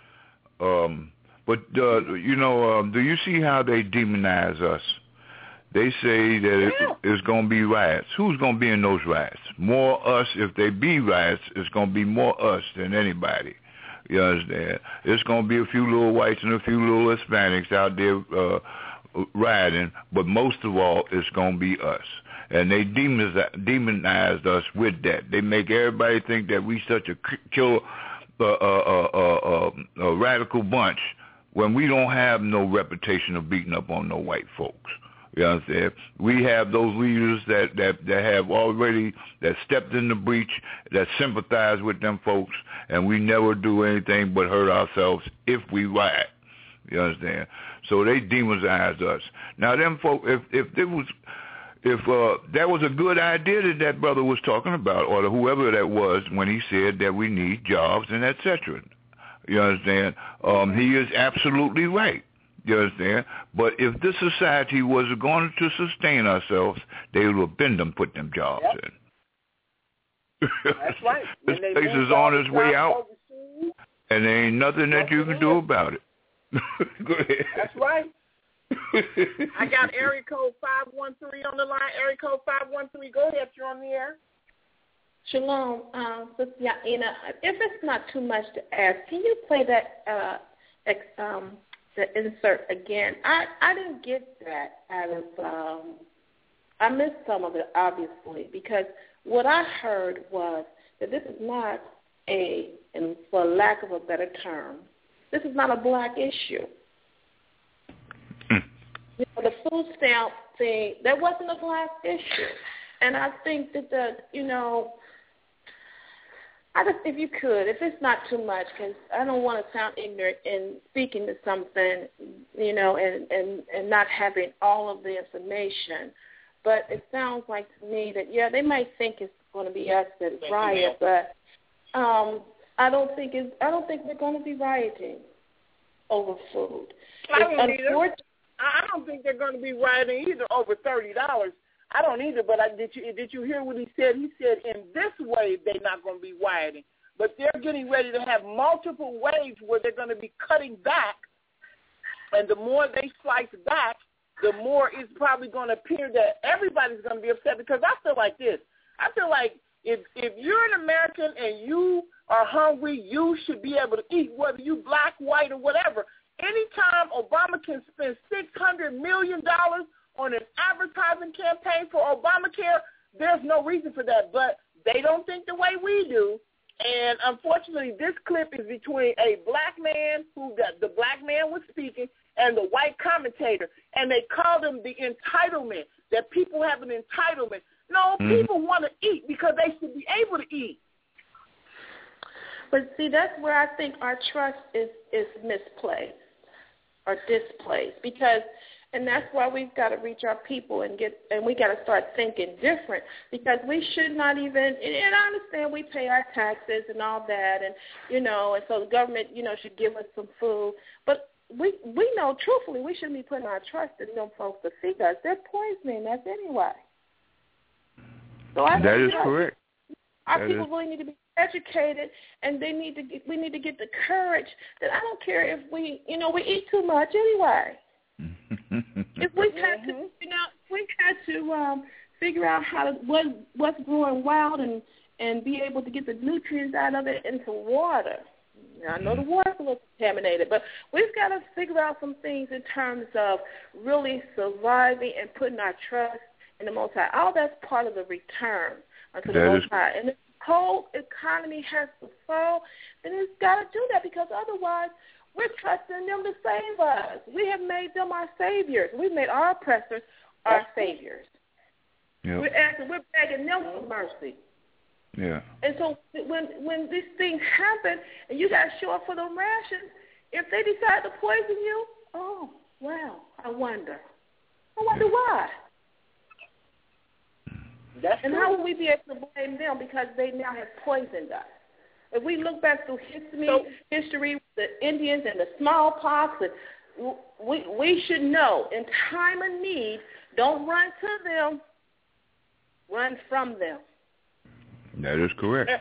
Um, but uh, you know, um, do you see how they demonize us? They say that it, it's going to be riots. Who's going to be in those riots? More us. If they be riots, it's going to be more us than anybody. You understand? It's going to be a few little whites and a few little Hispanics out there uh, rioting, but most of all, it's going to be us. And they demonized us with that. They make everybody think that we such a killer, uh, uh, uh, uh, a radical bunch when we don't have no reputation of beating up on no white folks. You understand? We have those leaders that, that, that have already, that stepped in the breach, that sympathize with them folks, and we never do anything but hurt ourselves if we riot. You understand? So they demonize us. Now, them folks, if if there was, if uh, that was a good idea that that brother was talking about, or whoever that was, when he said that we need jobs and et cetera. You understand? Um, he is absolutely right. You understand? But if this society was going to sustain ourselves, they would have been them put them jobs
yep.
in.
That's right.
This place is on its way out, overseas, and there ain't nothing that you can do about it. Go ahead.
That's right. I got area code five one three on the line. Area code five one three. Go ahead. You're on the air.
Shalom, um, Sister Yaina. If it's not too much to ask, can you play that uh, ex, um, the insert again? I, I didn't get that out of, um, I missed some of it, obviously, because what I heard was that this is not a, and for lack of a better term, this is not a black issue.
Mm.
You know, the food stamp thing, that wasn't a black issue. And I think that, the, you know, I just, if you could, if it's not too much, because I don't want to sound ignorant in speaking to something, you know, and, and, and not having all of the information. But it sounds like to me that, yeah, they might think it's going to be us that riot, but um, I don't think it's, I don't think we're going to be rioting over food.
I don't either. I don't think they're going to be rioting either over thirty dollars. I don't either, but I, did you did you hear what he said? He said in this way they're not going to be rioting, but they're getting ready to have multiple waves where they're going to be cutting back, and the more they slice back, the more it's probably going to appear that everybody's going to be upset. Because I feel like this. I feel like if if you're an American and you are hungry, you should be able to eat, whether you black, white, or whatever. Anytime Obama can spend six hundred million dollars on an advertising campaign for Obamacare, there's no reason for that. But they don't think the way we do. And unfortunately, this clip is between a black man who got, the black man was speaking and the white commentator, and they called him the entitlement, that people have an entitlement. No, mm-hmm. people want to eat because they should be able to eat.
But see, that's where I think our trust is, is misplaced or displaced, because, and that's why we've got to reach our people and get, and we got to start thinking different, because we should not even, and, and I understand we pay our taxes and all that, and, you know, and so the government, you know, should give us some food, but we we know, truthfully, we shouldn't be putting our trust in them folks to feed us. They're poisoning us anyway. So I
that is correct.
Our
that
people
is.
really need to be educated, and they need to get, we need to get the courage that I don't care if we, you know, we eat too much anyway. If we had to, you know, we had to um, figure out how to what what's growing wild and and be able to get the nutrients out of it into water. Now, I know the water's a little contaminated, but we've got to figure out some things in terms of really surviving and putting our trust in the Most High. All that's part of the return unto the
That
Most
is-
High. And if the whole economy has to fall, then it's got to do that, because otherwise we're trusting them to save us. We have made them our saviors. We've made our oppressors our saviors.
Yep.
We're asking, we're begging them for mercy.
Yeah.
And so when when these things happen and you got to show up for them rations, if they decide to poison you, oh, wow, I wonder. I wonder why.
That's
and
true.
how will we be able to blame them because they now have poisoned us? If we look back through history,
So,
history, the Indians and the smallpox, and we we should know in time of need, don't run to them, run from them.
That is correct.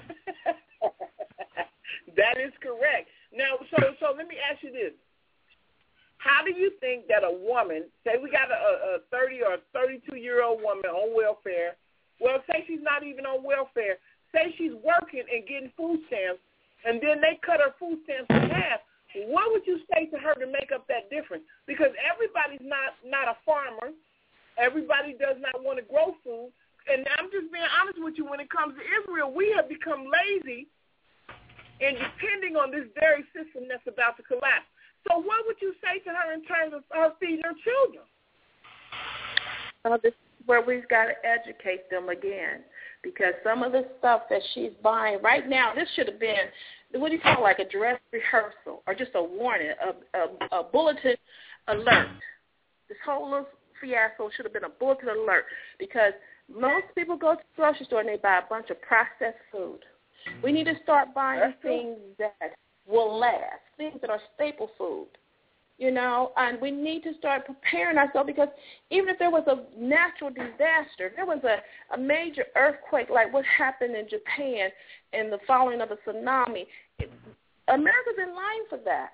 That is correct. Now, so so let me ask you this. How do you think that a woman, say we got a, a thirty or thirty-two-year-old woman on welfare, well, say she's not even on welfare, say she's working and getting food stamps, and then they cut her food stamps in half, what would you say to her to make up that difference? Because everybody's not, not a farmer. Everybody does not want to grow food. And I'm just being honest with you, when it comes to Israel, we have become lazy and depending on this very system that's about to collapse. So what would you say to her in terms of her feeding her children?
Uh, this is where we've got to educate them again, because some of the stuff that she's buying right now, this should have been, what do you call it, like a dress rehearsal or just a warning, a, a, a bulletin alert. This whole little fiasco should have been a bulletin alert, because most people go to the grocery store and they buy a bunch of processed food. We need to start buying That's things true. that will last, things that are staple food, you know, and we need to start preparing ourselves, because even if there was a natural disaster, if there was a, a major earthquake like what happened in Japan and the following of a tsunami, it, America's in line for that.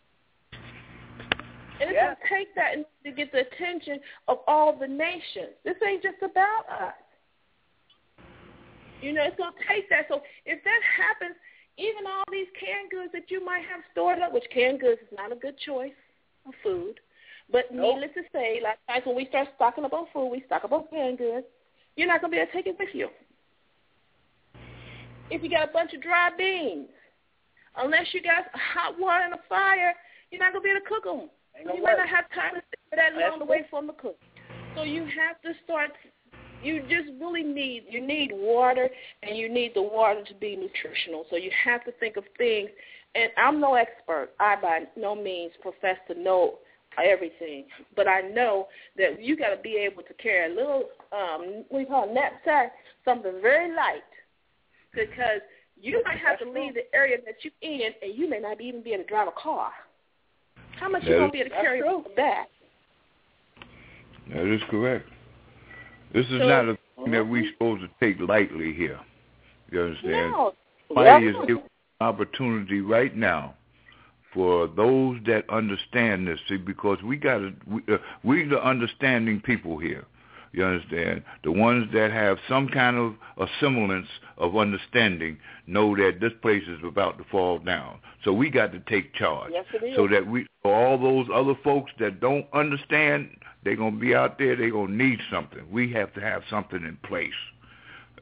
And it's yeah. going to take that to get the attention of all the nations. This ain't just about us. You know, it's going to take that. So if that happens, even all these canned goods that you might have stored up, which canned goods is not a good choice of food, but nope. needless to say, like times when we start stocking up on food, we stock up on canned goods, you're not going to be able to take it with you. If you got a bunch of dry beans, unless you got hot water and a fire, you're not going to be able to cook them. You might not have time to sit that long to wait for them to cook. So you have to start, you just really need, you need water, and you need the water to be nutritional. So you have to think of things, and I'm no expert. I by no means profess to know everything, but I know that you got to be able to carry a little, um, what do you call it, knapsack, something very light, because you might have to leave the area that you're in, and you may not even be able to drive a car. How much you going to be able to carry over that?
That is correct. This is so, not a thing that we're supposed to take lightly here. You understand?
No.
Somebody
Yeah.
is giving opportunity right now for those that understand this. See, because we got to, we, uh, we're the understanding people here. You understand? The ones that have some kind of a semblance of understanding know that this place is about to fall down. So we got to take charge.
Yes, it is.
So that we, all those other folks that don't understand, they're going to be out there, they're going to need something. We have to have something in place.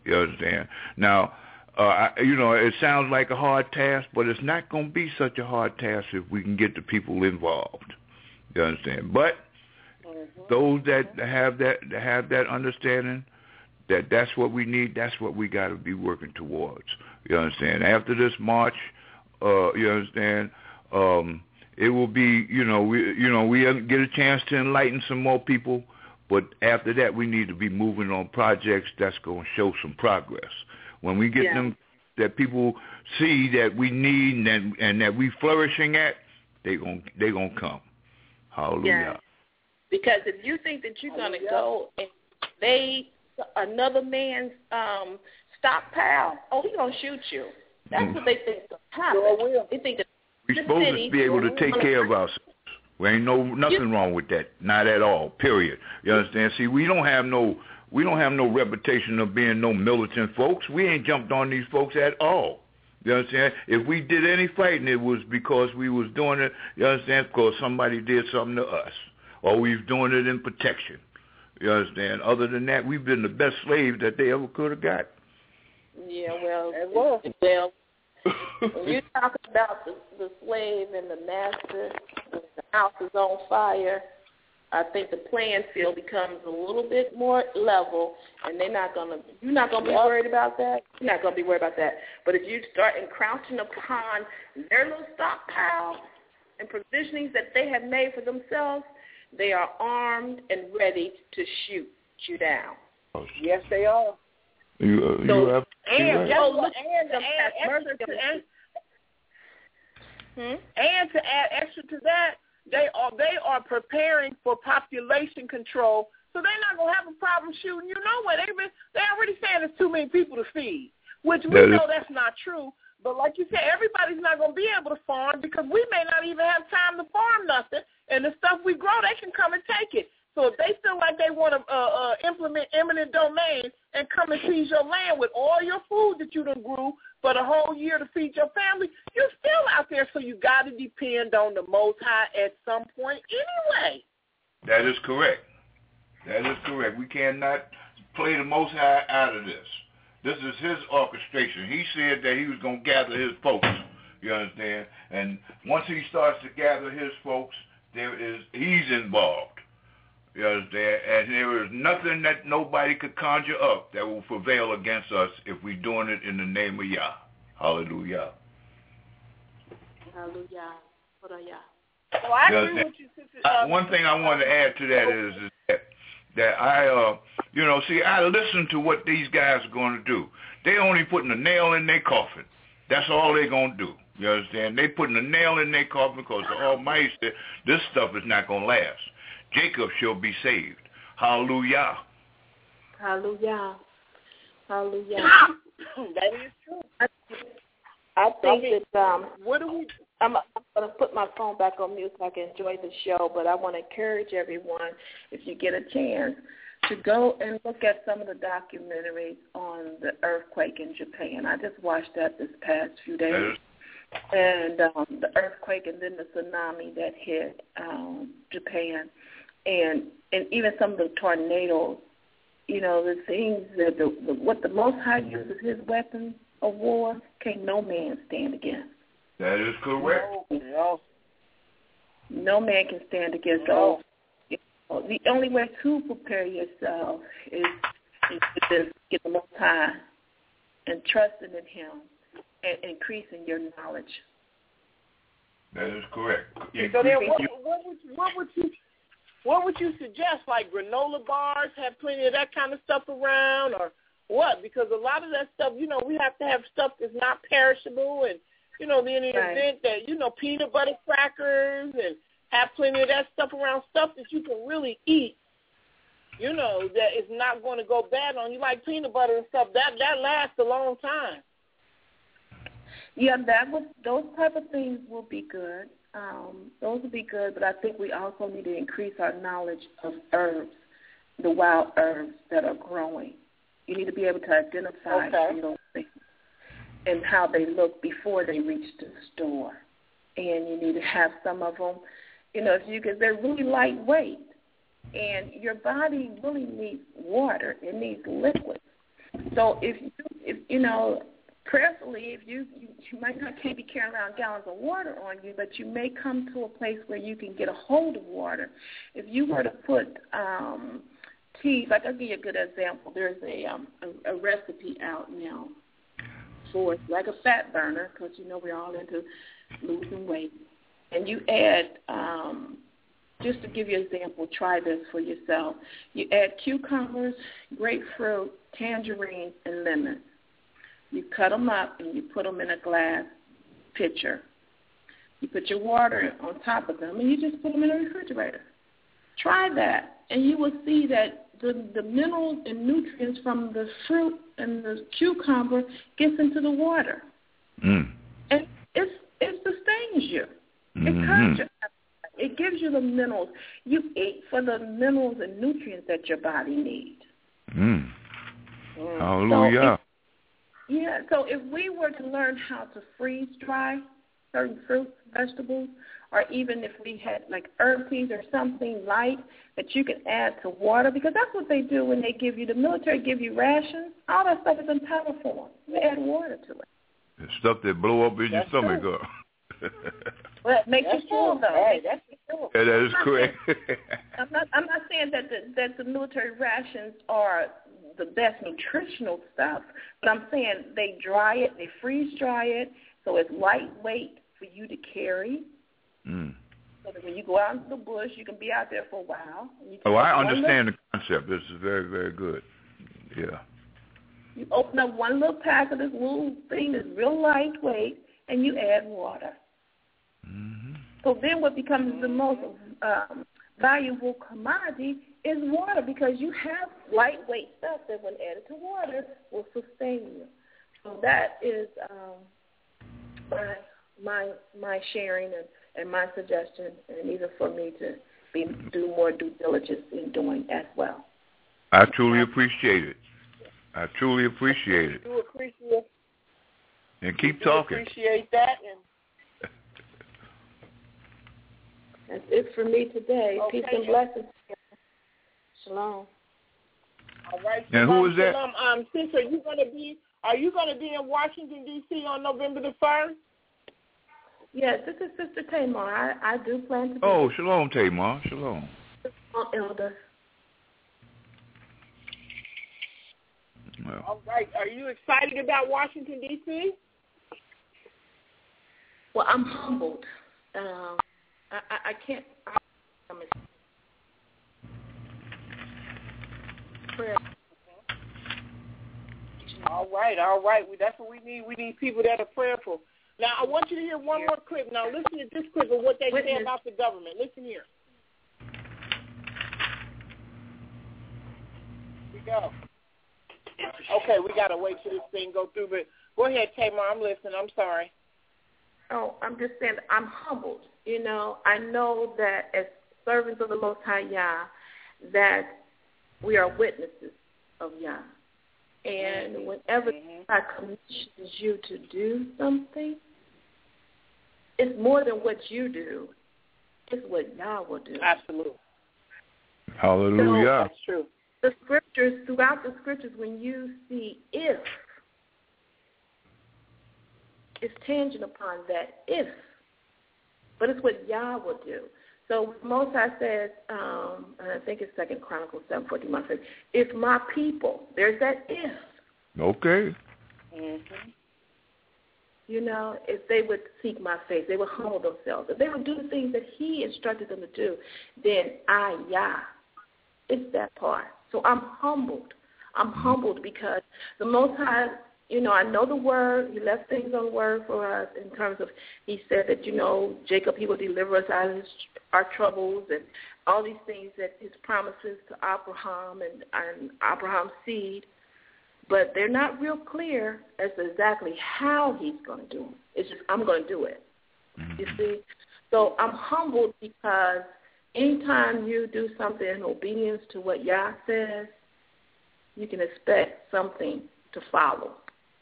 You understand? Now, uh, I, you know, it sounds like a hard task, but it's not going to be such a hard task if we can get the people involved. You understand? But mm-hmm. those that have that that have that understanding that that's what we need, that's what we got to be working towards. You understand? After this march, uh, you understand, um, it will be, you know, we you know we get a chance to enlighten some more people. But after that, we need to be moving on projects that's going to show some progress. When we get yeah. them that people see that we need and, and that we flourishing at, they gon' they gonna come. Hallelujah.
Yeah. Because if you think that you're going to go and they another man's um, stockpile, oh, he's going to shoot you. That's mm. what they think will happen. Sure they think that
we're supposed
city,
to be able to take care of ourselves. There ain't no nothing wrong with that, not at all. Period. You understand? See, we don't have no we don't have no reputation of being no militant folks. We ain't jumped on these folks at all. You understand? If we did any fighting, it was because we was doing it. You understand? Because somebody did something to us, or we was doing it in protection. You understand? Other than that, we've been the best slaves that they ever could have got.
Yeah, well, well, well. When you talk about the, the slave and the master, and the house is on fire, I think the playing field becomes a little bit more level, and they're not gonna. You're not gonna be worried about that. You're not gonna be worried about that. But if you start encroaching upon their little stockpile and provisionings that they have made for themselves, they are armed and ready to shoot you down.
Yes, they are.
You, uh,
so,
you have
and,
right.
oh, look, and, and, and, extra to, and, hmm? and to add extra to that, they are they are preparing for population control, so they're not gonna have a problem shooting. You know what? They've been they already saying there's too many people to feed, which we know that's not true. But like you said, everybody's not gonna be able to farm because we may not even have time to farm nothing, and the stuff we grow, they can come and take it. So if they feel like they want to uh, uh, implement eminent domain and come and seize your land with all your food that you done grew for the whole year to feed your family, you're still out there. So you got to depend on the Most High at some point anyway.
That is correct. That is correct. We cannot play the Most High out of this. This is his orchestration. He said that he was going to gather his folks, you understand? And once he starts to gather his folks, there is he's involved. You understand? And there is nothing that nobody could conjure up that will prevail against us if we're doing it in the name of Yah. Hallelujah.
Hallelujah. Hallelujah.
Well, I agree with you, sister.
Uh, one thing I want to add to that is, is that, that I, uh, you know, see, I listen to what these guys are going to do. They only putting a nail in their coffin. That's all they're going to do. You understand? They putting a nail in their coffin because the Almighty said this stuff is not going to last. Jacob shall be saved. Hallelujah.
Hallelujah. Hallelujah.
That is true.
I, I think that um,
what do we?
I'm, I'm going to put my phone back on mute so I can enjoy the show, but I want to encourage everyone, if you get a chance, to go and look at some of the documentaries on the earthquake in Japan. I just watched that this past few days. And um, the earthquake and then the tsunami that hit um, Japan. And and even some of the tornadoes, you know, the things that the, the what the Most High uses his weapons of war, can no man stand against.
That is correct.
No,
no man can stand against
no.
those. You know, the only way to prepare yourself is, is to just get the Most High and trusting in him and increasing your knowledge.
That is correct.
So then what, what, would, what would you What would you suggest? Like granola bars, have plenty of that kind of stuff around, or what? Because a lot of that stuff, you know, we have to have stuff that's not perishable, and you know, in the
right.
event that you know, peanut butter crackers, and have plenty of that stuff around, stuff that you can really eat. You know, that is not going to go bad on you, like peanut butter and stuff. That that lasts a long time.
Yeah, that would those type of things will be good. Um, those would be good, but I think we also need to increase our knowledge of herbs, the wild herbs that are growing. You need to be able to identify
okay.
those things and how they look before they reach the store. And you need to have some of them, you know, if you because they're really lightweight, and your body really needs water. It needs liquids. So if you, if you know, prayerfully, if you, you you might not can't be carrying around gallons of water on you, but you may come to a place where you can get a hold of water. If you were to put um, tea, like I'll give you a good example. There's a um, a, a recipe out now for like a fat burner, because you know we're all into losing weight, and you add. Um, Just to give you an example, try this for yourself. You add cucumbers, grapefruit, tangerines, and lemons. You cut them up and you put them in a glass pitcher. You put your water on top of them and you just put them in the refrigerator. Try that, and you will see that the, the minerals and nutrients from the fruit and the cucumber gets into the water.
Mm.
And it's, it sustains you.
Mm-hmm.
It cuts you. It gives you the minerals. You eat for the minerals and nutrients that your body needs.
Mm.
Mm.
Hallelujah.
So if, yeah, so if we were to learn how to freeze dry certain fruits, vegetables, or even if we had like herb teas or something light that you can add to water, because that's what they do when they give you, the military give you rations. All that stuff is in powder form. They add water to it.
The stuff that blow up in
That's
your stomach.
true.
Up.
Well, it makes you full, though. Hey, that's true.
Yeah, that is correct.
I'm not. I'm not saying that the, that the military rations are the best nutritional stuff, but I'm saying they dry it, they freeze dry it, so it's lightweight for you to carry.
Mm.
So that when you go out into the bush, you can be out there for a while. You
Oh, I understand the concept. This is very, very good. Yeah.
You open up one little pack of this little thing that's real lightweight, and you add water.
Mm-hmm.
So then what becomes the most um, valuable commodity is water, because you have lightweight stuff that when added to water will sustain you. So that is um, my my my sharing and, and my suggestion, and even for me to be do more due diligence in doing as well.
I truly appreciate it. I truly appreciate it.
I do appreciate
And keep
do
talking.
appreciate that. And
that's it for me today.
Okay.
Peace and blessings. Shalom.
All right.
And who is that?
Shalom. Um, sis, are you going to be? Are you going to be in Washington D C on November the first?
Yes, this is Sister Tamar. I, I do plan to be.
Oh, shalom, Tamar. Shalom.
Elder.
Well,
All right. Are you excited about Washington D C?
Well, I'm humbled. Um, I, I, I can't. I, I'm prayer.
All right, all right. We, that's what we need. We need people that are prayerful. Now, I want you to hear one more clip. Now, listen to this clip of what they
Witness.
say about the government. Listen here. Here we go. Okay, we got to wait till this thing go through. But go ahead, Tamar. I'm listening. I'm sorry.
Oh, I'm just saying I'm humbled. You know, I know that as servants of the Most High Yah, that we are witnesses of Yah. And whenever
Mm-hmm.
God commissions you to do something, it's more than what you do. It's what Yah will do.
Absolutely.
hallelujah.
That's true.
The scriptures, throughout the scriptures, when you see if, it's tangent upon that if. But it's what Yah will do. So Most High says, um, and I think it's Second Chronicles seven fourteen, if my people, there's that if.
Okay.
Mm-hmm.
You know, if they would seek my face, they would humble themselves. If they would do the things that he instructed them to do, then I, Yah. It's that part. So I'm humbled. I'm humbled because the Most High, you know, I know the word. He left things on the word for us in terms of, he said that, you know, Jacob, he will deliver us out of his, our troubles and all these things, that his promises to Abraham and, and Abraham's seed. But they're not real clear as to exactly how he's going to do them. It's just, I'm going to do it. You see? So I'm humbled because anytime you do something in obedience to what Yah says, you can expect something to follow.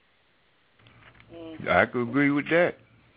I can agree with that.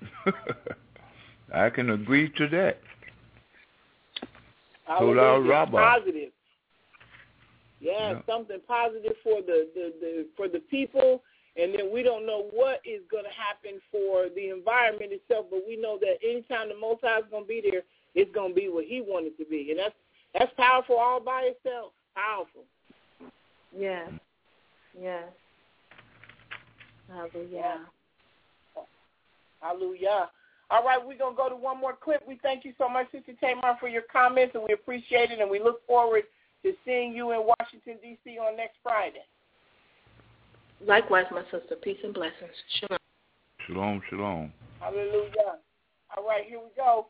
I can agree to that. So now, Rabbi.
Positive. Yeah,
yeah.
something positive for the, the, the for the people, and then we don't know what is going to happen for the environment itself, but we know that anytime the Most High is going to be there, it's going to be what He wanted to be, and that's that's powerful all by itself. Powerful.
Yes. Yes. Hallelujah.
Hallelujah. All right, we're going to go to one more clip. We thank you so much, Sister Tamar, for your comments, and we appreciate it, and we look forward to seeing you in Washington, D C on next Friday.
Likewise, my sister. Peace and blessings. Shalom.
Shalom, shalom.
Hallelujah. All right, here we go.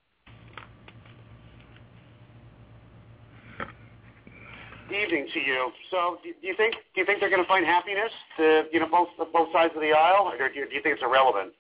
Evening to you. So, do you think do you think they're going to find happiness, to, you know, both both sides of the aisle, or do you, do you think it's irrelevant?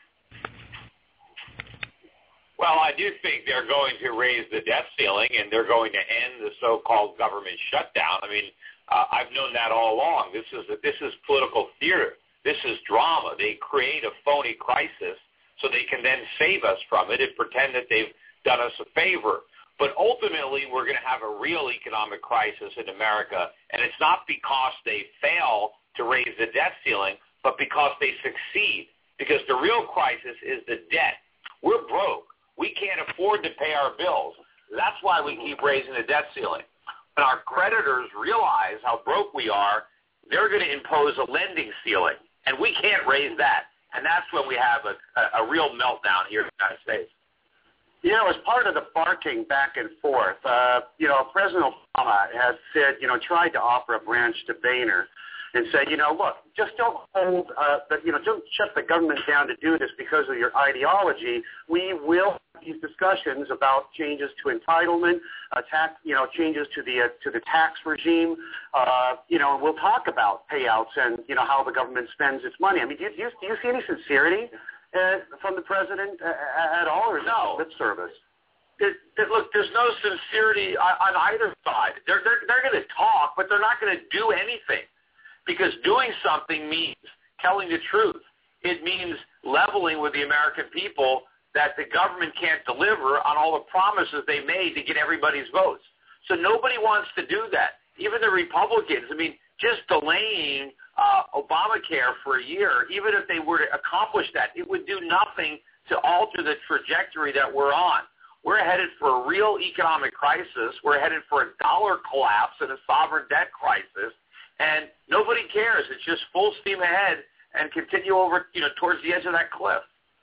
Well, I do think they're going to raise the debt ceiling, and they're going to end the so-called government shutdown. I mean, uh, I've known that all along. This is this is political theater. This is drama. They create a phony crisis so they can then save us from it and pretend that they've done us a favor. But ultimately, we're going to have a real economic crisis in America, and it's not because they fail to raise the debt ceiling, but because they succeed. Because the real crisis is the debt. We're broke. We can't afford to pay our bills. That's why we keep raising the debt ceiling. When our creditors realize how broke we are, they're going to impose a lending ceiling, and we can't raise that. And that's when we have a, a, a real meltdown here in the United States.
You know, as part of the barking back and forth, uh, you know, President Obama has said, you know, tried to offer a branch to Boehner and say, you know, look, just don't hold, uh, the, you know, don't shut the government down to do this because of your ideology. We will have these discussions about changes to entitlement, uh, tax, you know, changes to the uh, to the tax regime. Uh, you know, we'll talk about payouts and you know how the government spends its money. I mean, do you, do you, do you see any sincerity uh, from the president uh, at all, or is
no.
it lip service?
There, there, look, there's no sincerity on, on either side. They're they're, they're going to talk, but they're not going to do anything. Because doing something means telling the truth. It means leveling with the American people that the government can't deliver on all the promises they made to get everybody's votes. So nobody wants to do that. Even the Republicans, I mean, just delaying uh, Obamacare for a year, even if they were to accomplish that, it would do nothing to alter the trajectory that we're on. We're headed for a real economic crisis. We're headed for a dollar collapse and a sovereign debt crisis. And nobody cares. It's just full steam ahead and continue over, you know, towards the edge of that cliff.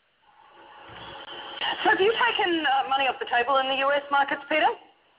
So have you taken uh, money off the table in the U S markets, Peter?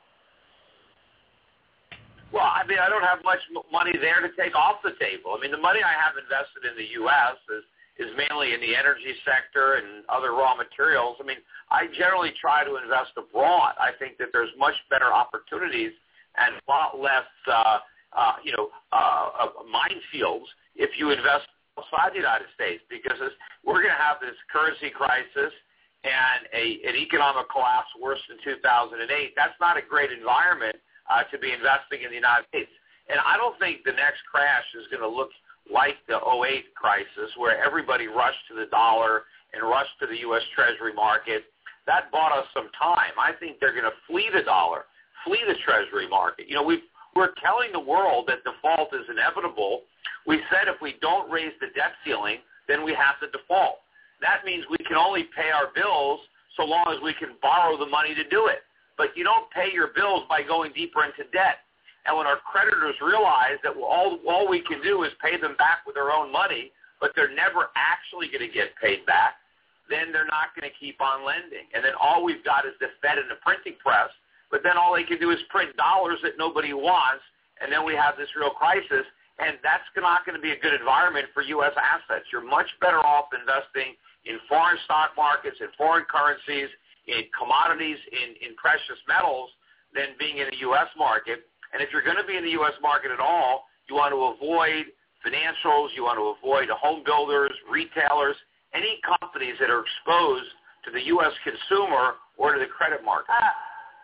Well, I mean, I don't have much money there to take off the table. I mean, the money I have invested in the U S is, is mainly in the energy sector and other raw materials. I mean, I generally try to invest abroad. I think that there's much better opportunities and a lot less uh, Uh, you know, uh, uh, minefields if you invest outside the United States, because we're going to have this currency crisis and a, an economic collapse worse than two thousand eight. That's not a great environment uh, to be investing in the United States. And I don't think the next crash is going to look like the oh eight crisis, where everybody rushed to the dollar and rushed to the U S Treasury market. That bought us some time. I think they're going to flee the dollar, flee the Treasury market. You know, we've We're telling the world that default is inevitable. We said if we don't raise the debt ceiling, then we have to default. That means we can only pay our bills so long as we can borrow the money to do it. But you don't pay your bills by going deeper into debt. And when our creditors realize that all, all we can do is pay them back with their own money, but they're never actually going to get paid back, then they're not going to keep on lending. And then all we've got is the Fed and the printing press. But then all they can do is print dollars that nobody wants, and then we have this real crisis, and that's not going to be a good environment for U S assets. You're much better off investing in foreign stock markets, in foreign currencies, in commodities, in, in precious metals, than being in the U S market. And if you're going to be in the U S market at all, you want to avoid financials, you want to avoid home builders, retailers, any companies that are exposed to the U S consumer or to the credit market.
Uh,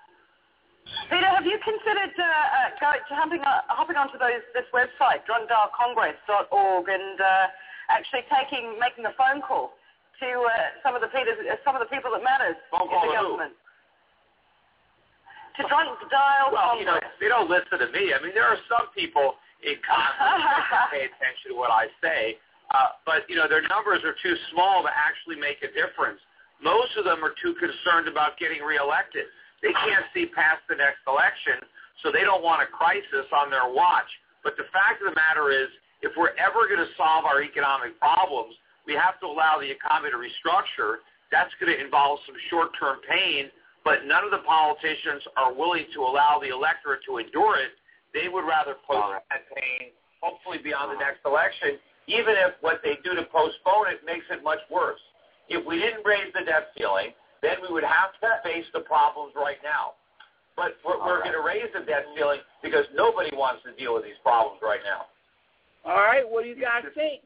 Peter, have you considered uh, uh, go, jumping, uh, hopping onto those, this website, drondale congress dot org, and uh, actually taking, making a phone call to uh, some of the Peters, uh, some of the people that matters
phone
in the government?
Who?
To to Drunk Dial
Well, you know,
Congress.
they don't listen to me. I mean, there are some people in Congress that pay attention to what I say, uh, but, you know, their numbers are too small to actually make a difference. Most of them are too concerned about getting reelected. They can't see past the next election, so they don't want a crisis on their watch. But the fact of the matter is, if we're ever going to solve our economic problems, we have to allow the economy to restructure. That's going to involve some short-term pain, but none of the politicians are willing to allow the electorate to endure it. They would rather postpone that pain, hopefully beyond the next election, even if what they do to postpone it makes it much worse. If we didn't raise the debt ceiling, then we would have to face the problems right now. But we're, we're going to raise the debt ceiling because nobody wants to deal with these problems right now.
All right, what do you guys think?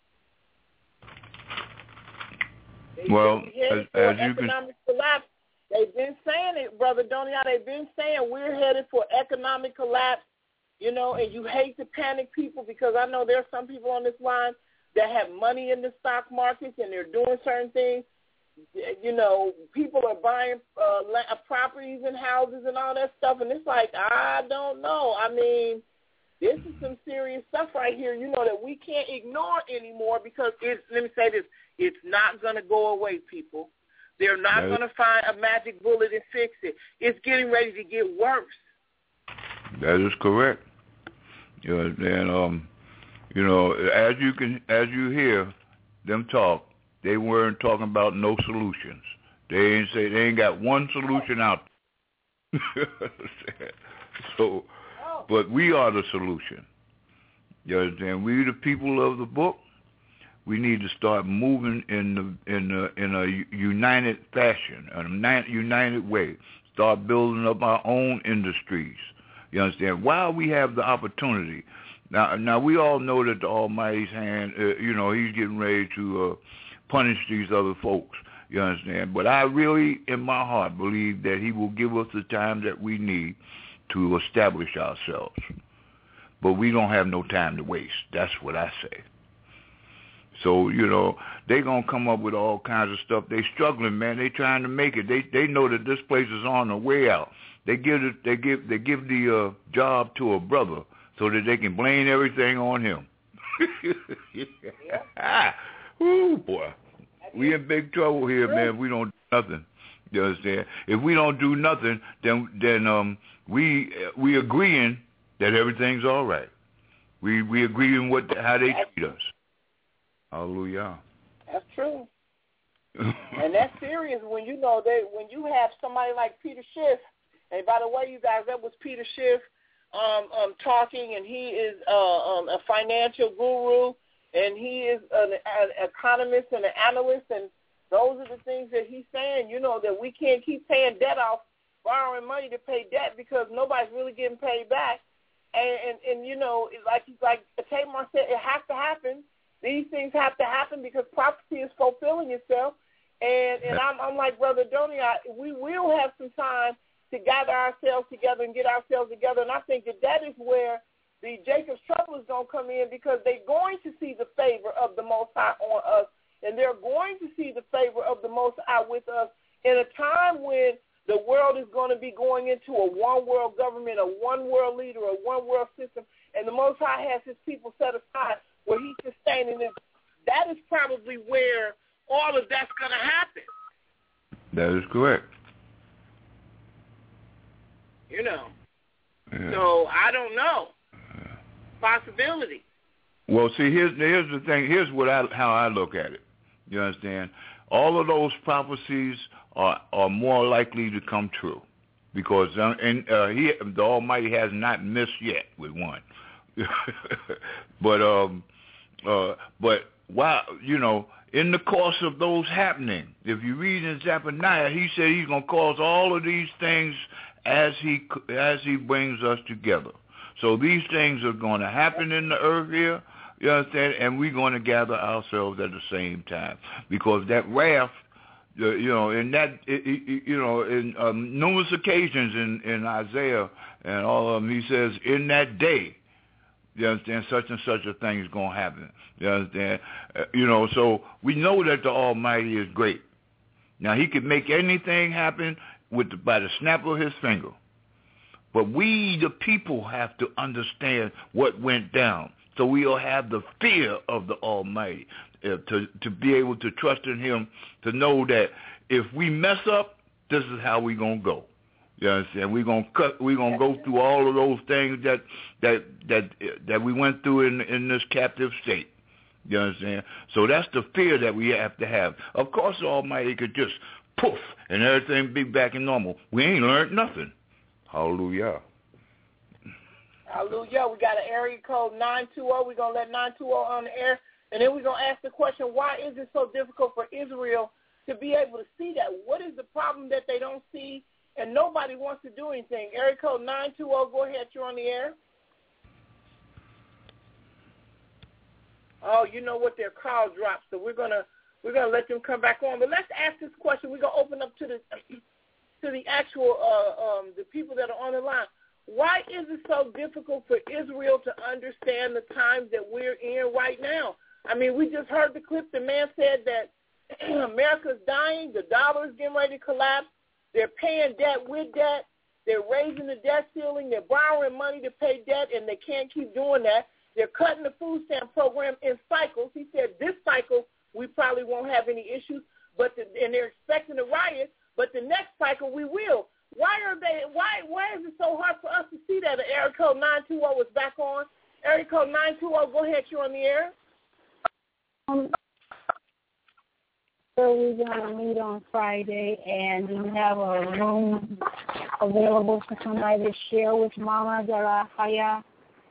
They
Well,
headed
as,
for
as you
economic can... collapse. They've been saying it, Brother Donia. They've been saying we're headed for economic collapse, you know, and you hate to panic people because I know there are some people on this line that have money in the stock markets and they're doing certain things. You know, people are buying uh, properties and houses and all that stuff, and it's like, I don't know. I mean, this is some serious stuff right here, you know, that we can't ignore anymore because it's, let me say this, it's not going to go away, people. They're not
No.
going to find a magic bullet and fix it. It's getting ready to get worse.
That is correct. You know, and um, you know, as you can, as you hear them talk, they weren't talking about no solutions. They ain't say they ain't got one solution out. So, but we are the solution. You understand? We, the people of the book, we need to start moving in the in the in a united fashion, a united way. Start building up our own industries. You understand? While we have the opportunity, now now we all know that the Almighty's hand, uh, you know, He's getting ready to uh, punish these other folks. You understand? But I really, in my heart, believe that He will give us the time that we need to establish ourselves. But we don't have no time to waste. That's what I say. So, you know, they going to come up with all kinds of stuff. They struggling, man. They trying to make it. They they know that this place is on the way out. They give it, they give they give the uh, job to a brother so that they can blame everything on him. Yeah. Ooh, boy. We in big trouble here, man. We don't do nothing. You understand? If we don't do nothing, then then um we we agreeing that everything's all right. We we agreeing what how they treat us. Hallelujah.
That's true. And that's serious when you know they when you have somebody like Peter Schiff. And by the way, you guys, that was Peter Schiff um, um, talking, and he is uh, um, a financial guru, and he is an, an economist and an analyst, and those are the things that he's saying. You know that we can't keep paying debt off, borrowing money to pay debt because nobody's really getting paid back. And and, and you know, like like Tamar said, it has to happen. These things have to happen because prophecy is fulfilling itself. And and I'm, I'm like Brother Donia, we will have some time to gather ourselves together and get ourselves together. And I think that that is where the Jacob's trouble is going to come in because they're going to see the favor of the Most High on us, and they're going to see the favor of the Most High with us in a time when the world is going to be going into a one-world government, a one-world leader, a one-world system, and the Most High has His people set aside where He's sustaining them. That is probably where all of that's going to happen.
That is correct.
You know.
Yeah.
So I don't know. Possibility.
Well, see, here's here's the thing. Here's what I how I look at it. You understand? All of those prophecies are are more likely to come true because uh, and uh, he the Almighty has not missed yet with one. but um uh but while you know in the course of those happening, if you read in Zephaniah, he said He's gonna cause all of these things as he as he brings us together. So these things are going to happen in the earth here, you understand, and we're going to gather ourselves at the same time because that wrath, uh, you know, in that, it, it, you know, in um, numerous occasions in, in Isaiah and all of them, he says, in that day, you understand, such and such a thing is going to happen. You understand? Uh, you know, so we know that the Almighty is great. Now, He can make anything happen with the, by the snap of His finger. But we, the people, have to understand what went down. So we'll have the fear of the Almighty, uh, to, to be able to trust in him, to know that if we mess up, this is how we're going to go. You understand? We're going to cut, we're going to go through all of those things that that that that we went through in, in this captive state. You understand? So that's the fear that we have to have. Of course, the Almighty could just poof and everything be back in normal. We ain't learned nothing. Hallelujah.
Hallelujah. We got an area code nine two zero. We're going to let nine two zero on the air. And then we're going to ask the question, why is it so difficult for Israel to be able to see that? What is the problem that they don't see? And nobody wants to do anything. Area code nine two zero, go ahead. You're on the air. Oh, you know what? Their call dropped, so we're gonna we're gonna let them come back on. But let's ask this question. We're gonna open up to the to the actual uh, um, the people that are on the line. Why is it so difficult for Israel to understand the times that we're in right now? I mean, we just heard the clip. The man said that America's dying. The dollar is getting ready to collapse. They're paying debt with debt. They're raising the debt ceiling. They're borrowing money to pay debt, and they can't keep doing that. They're cutting the food stamp program in cycles. He said this cycle we probably won't have any issues, but the, and they're expecting a riot. But the next cycle we will. Why are they? Why? Why is it so hard for us to see that? The area code nine two zero is back on. Area code nine two zero. Go ahead. You're on the air.
Um, so we're gonna meet on Friday, and we have a room available for somebody to share with Mama Zarahaya.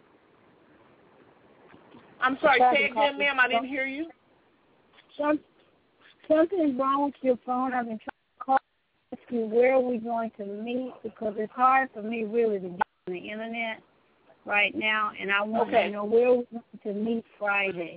I'm sorry, say it again, ma'am. I didn't hear you.
Some, something's wrong with your phone. I've been trying to call you where we're going to meet, because it's hard for me really to get on the internet right now, and I want
okay.
to know where we're going to meet Friday.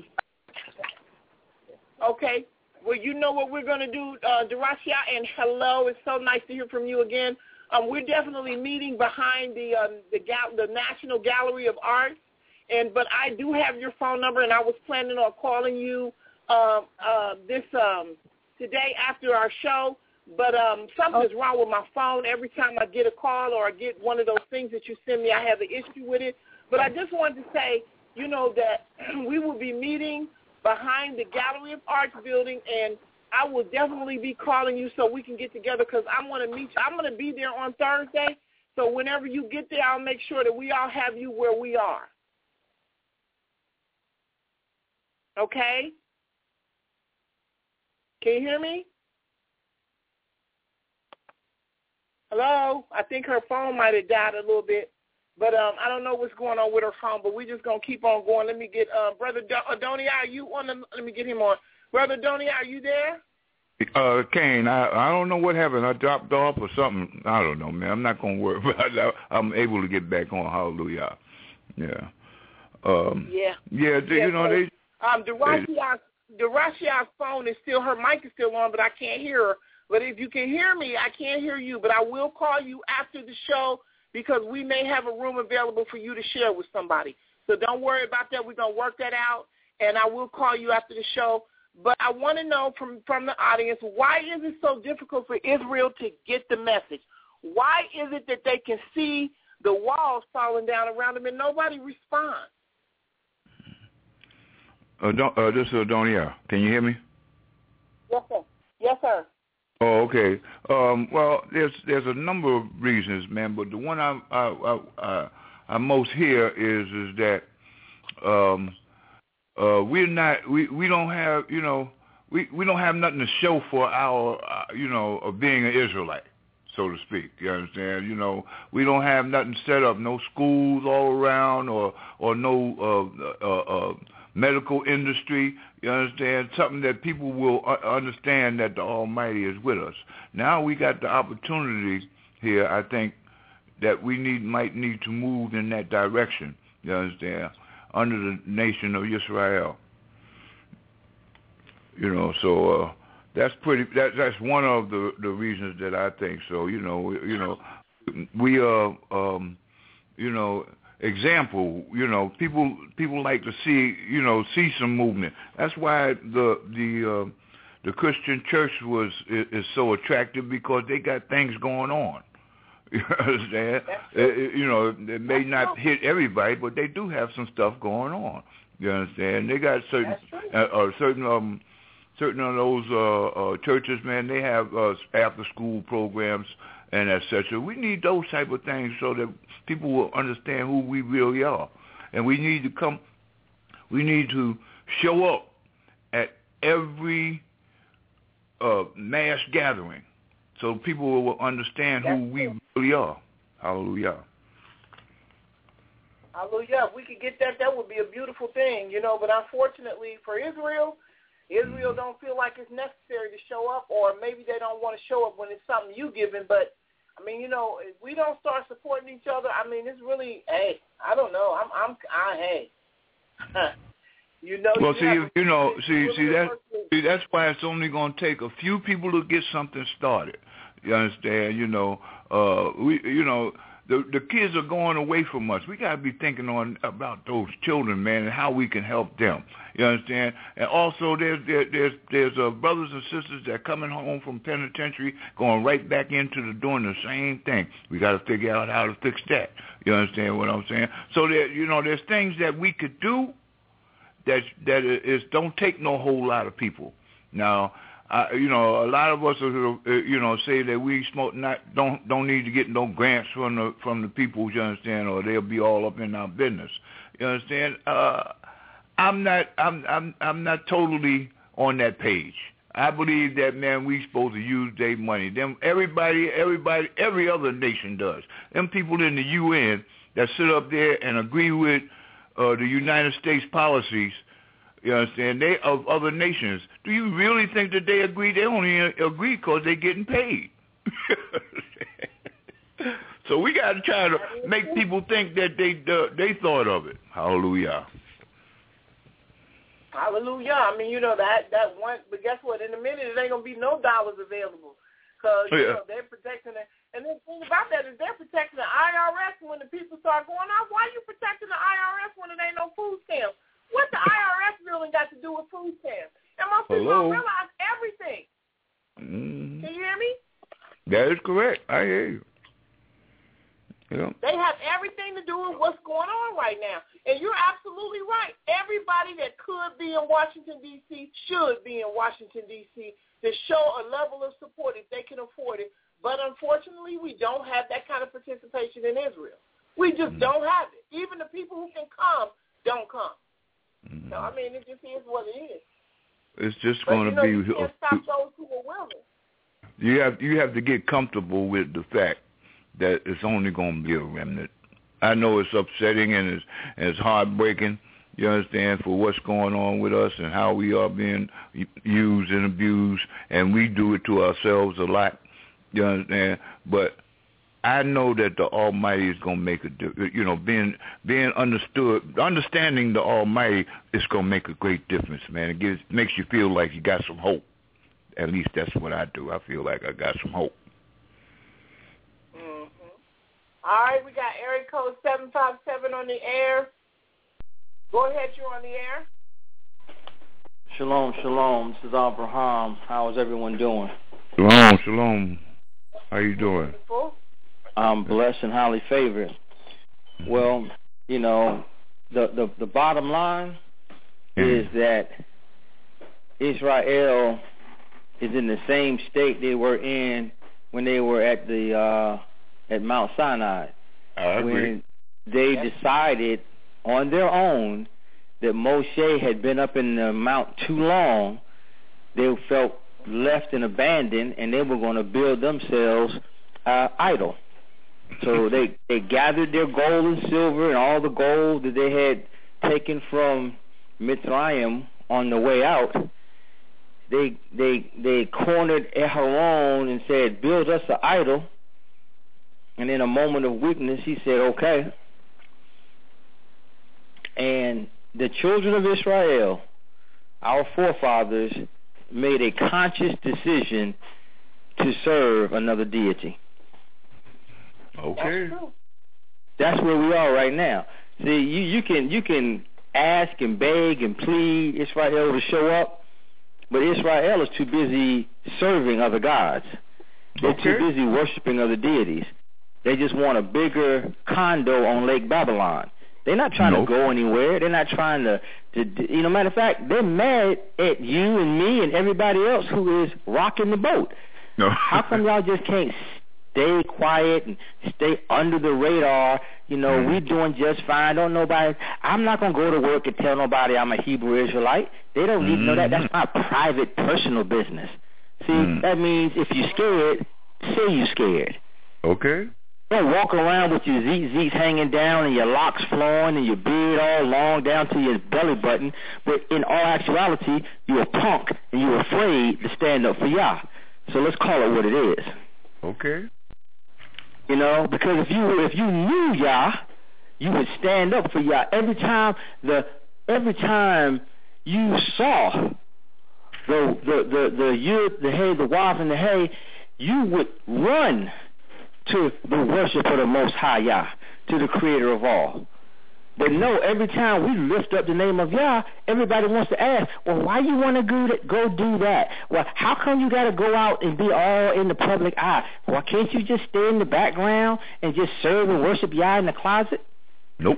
Okay. Well, you know what we're going to do, uh, Darashia, and hello. It's so nice to hear from you again. Um, we're definitely meeting behind the um, the, gal- the National Gallery of Art. And but I do have your phone number, and I was planning on calling you um, uh, this um, today after our show. But um, something's oh. wrong with my phone. Every time I get a call or I get one of those things that you send me, I have an issue with it. But I just wanted to say, you know, that we will be meeting behind the Gallery of Arts building, and I will definitely be calling you so we can get together, because I'm going to meet you. I'm going to be there on Thursday. So whenever you get there, I'll make sure that we all have you where we are. Okay? Can you hear me? Hello? I think her phone might have died a little bit. But um, I don't know what's going on with her phone, but we're just going to keep on going. Let me get uh, Brother Adonia, are you on the, let me get him on. Brother Adonia, are you there?
Uh, Kane, I, I don't know what happened. I dropped off or something. I don't know, man. I'm not going to worry about it. I'm able to get back on. Hallelujah. Yeah. Um,
yeah.
Yeah, they,
yeah
you know,
so,
they...
Um, Darashia's, Darashia's phone is still, her mic is still on, but I can't hear her. But if you can hear me, I can't hear you. But I will call you after the show, because we may have a room available for you to share with somebody. So don't worry about that. We're going to work that out, and I will call you after the show. But I want to know from, from the audience, why is it so difficult for Israel to get the message? Why is it that they can see the walls falling down around them and nobody responds?
Uh, uh, this is Adonia. Can you hear me?
Yes, sir. Yes, sir.
Oh, okay. Um, well, there's there's a number of reasons, man, but the one I I I, I most hear is is that um, uh, we're not we, we don't have you know we, we don't have nothing to show for our uh, you know of being an Israelite, so to speak. You understand? You know, we don't have nothing set up, no schools all around, or or no uh, uh, uh, medical industry. You understand? Something that people will understand that the Almighty is with us. Now we got the opportunity here, I think, that we need might need to move in that direction. You understand? Under the nation of Israel. You know, so uh, that's pretty. That, that's one of the, the reasons that I think so. You know, you know, we are, um, you know. Example, you know, people people like to see, you know, see some movement. That's why the the uh, the Christian church was is, is so attractive, because they got things going on. You understand? It, you know, it may not hit everybody, but they do have some stuff going on. You understand? They got certain, uh, uh, certain, um, certain of those uh, uh, churches, man. They have uh, after-school programs and et cetera. We need those type of things so that people will understand who we really are, and we need to come. We need to show up at every uh, mass gathering, so people will understand who we really are. Hallelujah.
Hallelujah. If we could get that, that would be a beautiful thing, you know. But unfortunately for Israel, Israel don't feel like it's necessary to show up, or maybe they don't want to show up when it's something you giving. But, I mean, you know, if we don't start supporting each other, I mean, it's really, hey, I don't know. I'm, I'm, I, hey. You know,
well,
you
see,
have,
you know, see, see that,
person.
see, that's why it's only going to take a few people to get something started. You understand? You know, uh, we, you know, the the kids are going away from us. We got to be thinking on about those children, man, and how we can help them. You understand? And also, there's there, there's there's uh, brothers and sisters that are coming home from penitentiary, going right back into the doing the same thing. We got to figure out how to fix that. You understand what I'm saying? So there, you know, there's things that we could do that that is don't take no whole lot of people. Now, I, you know, a lot of us, are, you know, say that we smoke not don't don't need to get no grants from the from the people. You understand, or they'll be all up in our business. You understand? Uh, I'm not I'm I'm I'm not totally on that page. I believe that, man, we supposed to use their money. Them everybody everybody every other nation does. Them people in the U N that sit up there and agree with Uh, the United States policies, you understand, they of other nations. Do you really think that they agree? They only agree because they're getting paid. So we got to try to make people think that they uh, they thought of it. Hallelujah.
Hallelujah. I mean, you know, that, that one, but guess what? In a minute, it ain't going to be no dollars available because, you
yeah.
know, they're protecting it. And the thing about that is they're protecting the I R S when the people start going out. Why are you protecting the I R S when it ain't no food stamps? What the I R S building got to do with food stamps? And most people
Hello?
don't realize everything.
Mm-hmm.
Can you hear me?
That is correct. I hear you. Yeah.
They have everything to do with what's going on right now. And you're absolutely right. Everybody that could be in Washington, D C should be in Washington, D C to show a level of support if they can afford it. But unfortunately, we don't have that kind of participation in Israel. We just mm-hmm. don't have it. Even the people who can come don't come. Mm-hmm. So, I mean, it just is what it is.
It's just
but,
going
you know,
to be...
you can't stop those who are willing.
You have, you have to get comfortable with the fact that it's only going to be a remnant. I know it's upsetting and it's, and it's heartbreaking, you understand, for what's going on with us and how we are being used and abused, and we do it to ourselves a lot, you understand. But I know that the Almighty is going to make a difference. You know, being being understood, understanding the Almighty is going to make a great difference, man. It gives, makes you feel like you got some hope. At least that's what I do. I feel like I got some hope.
All right, we got area code seven five seven on the air. Go ahead, you're on the air.
Shalom, shalom. This is Abraham. How is everyone doing?
Shalom, shalom. How you doing?
I'm blessed and highly favored. Well, you know, the the, the bottom line is that Israel is in the same state they were in when they were at the uh, at Mount Sinai.
I agree.
When they decided on their own that Moshe had been up in the mount too long, they felt left and abandoned, and they were going to build themselves uh, idol. So they, they gathered their gold and silver and all the gold that they had taken from Mitzrayim on the way out. They they they cornered Aharon and said, "Build us an idol." And in a moment of weakness, he said, "Okay." And the children of Israel, our forefathers, made a conscious decision to serve another deity.
Okay.
That's where we are right now. See, you, you can you can ask and beg and plead Israel to show up, but Israel is too busy serving other gods. They're
okay.
too busy worshiping other deities. They just want a bigger condo on Lake Babylon. They're not trying nope. to go anywhere. They're not trying to, to, you know, matter of fact, they're mad at you and me and everybody else who is rocking the boat.
No.
How come y'all just can't stay quiet and stay under the radar? You know, mm. we're doing just fine. Don't nobody, I'm not going to go to work and tell nobody I'm a Hebrew Israelite. They don't need to know that. That's my private, personal business. See, mm. that means if you're scared, say you're scared.
Okay.
Don't walk around with your zits hanging down and your locks flowing and your beard all long down to your belly button, but in all actuality, you're a punk and you're afraid to stand up for Yah. So let's call it what it is.
Okay.
You know, because if you if you knew Yah, you would stand up for Yah. Every time the every time you saw the the the the yud, the hay, the wav, and the hay, you would run to the worship of the Most High Yah, to the Creator of all. But no, every time we lift up the name of Yah, everybody wants to ask, well, why you want to go, go do that? Well, how come you got to go out and be all in the public eye? Why can't you just stay in the background and just serve and worship Yah in the closet?
Nope.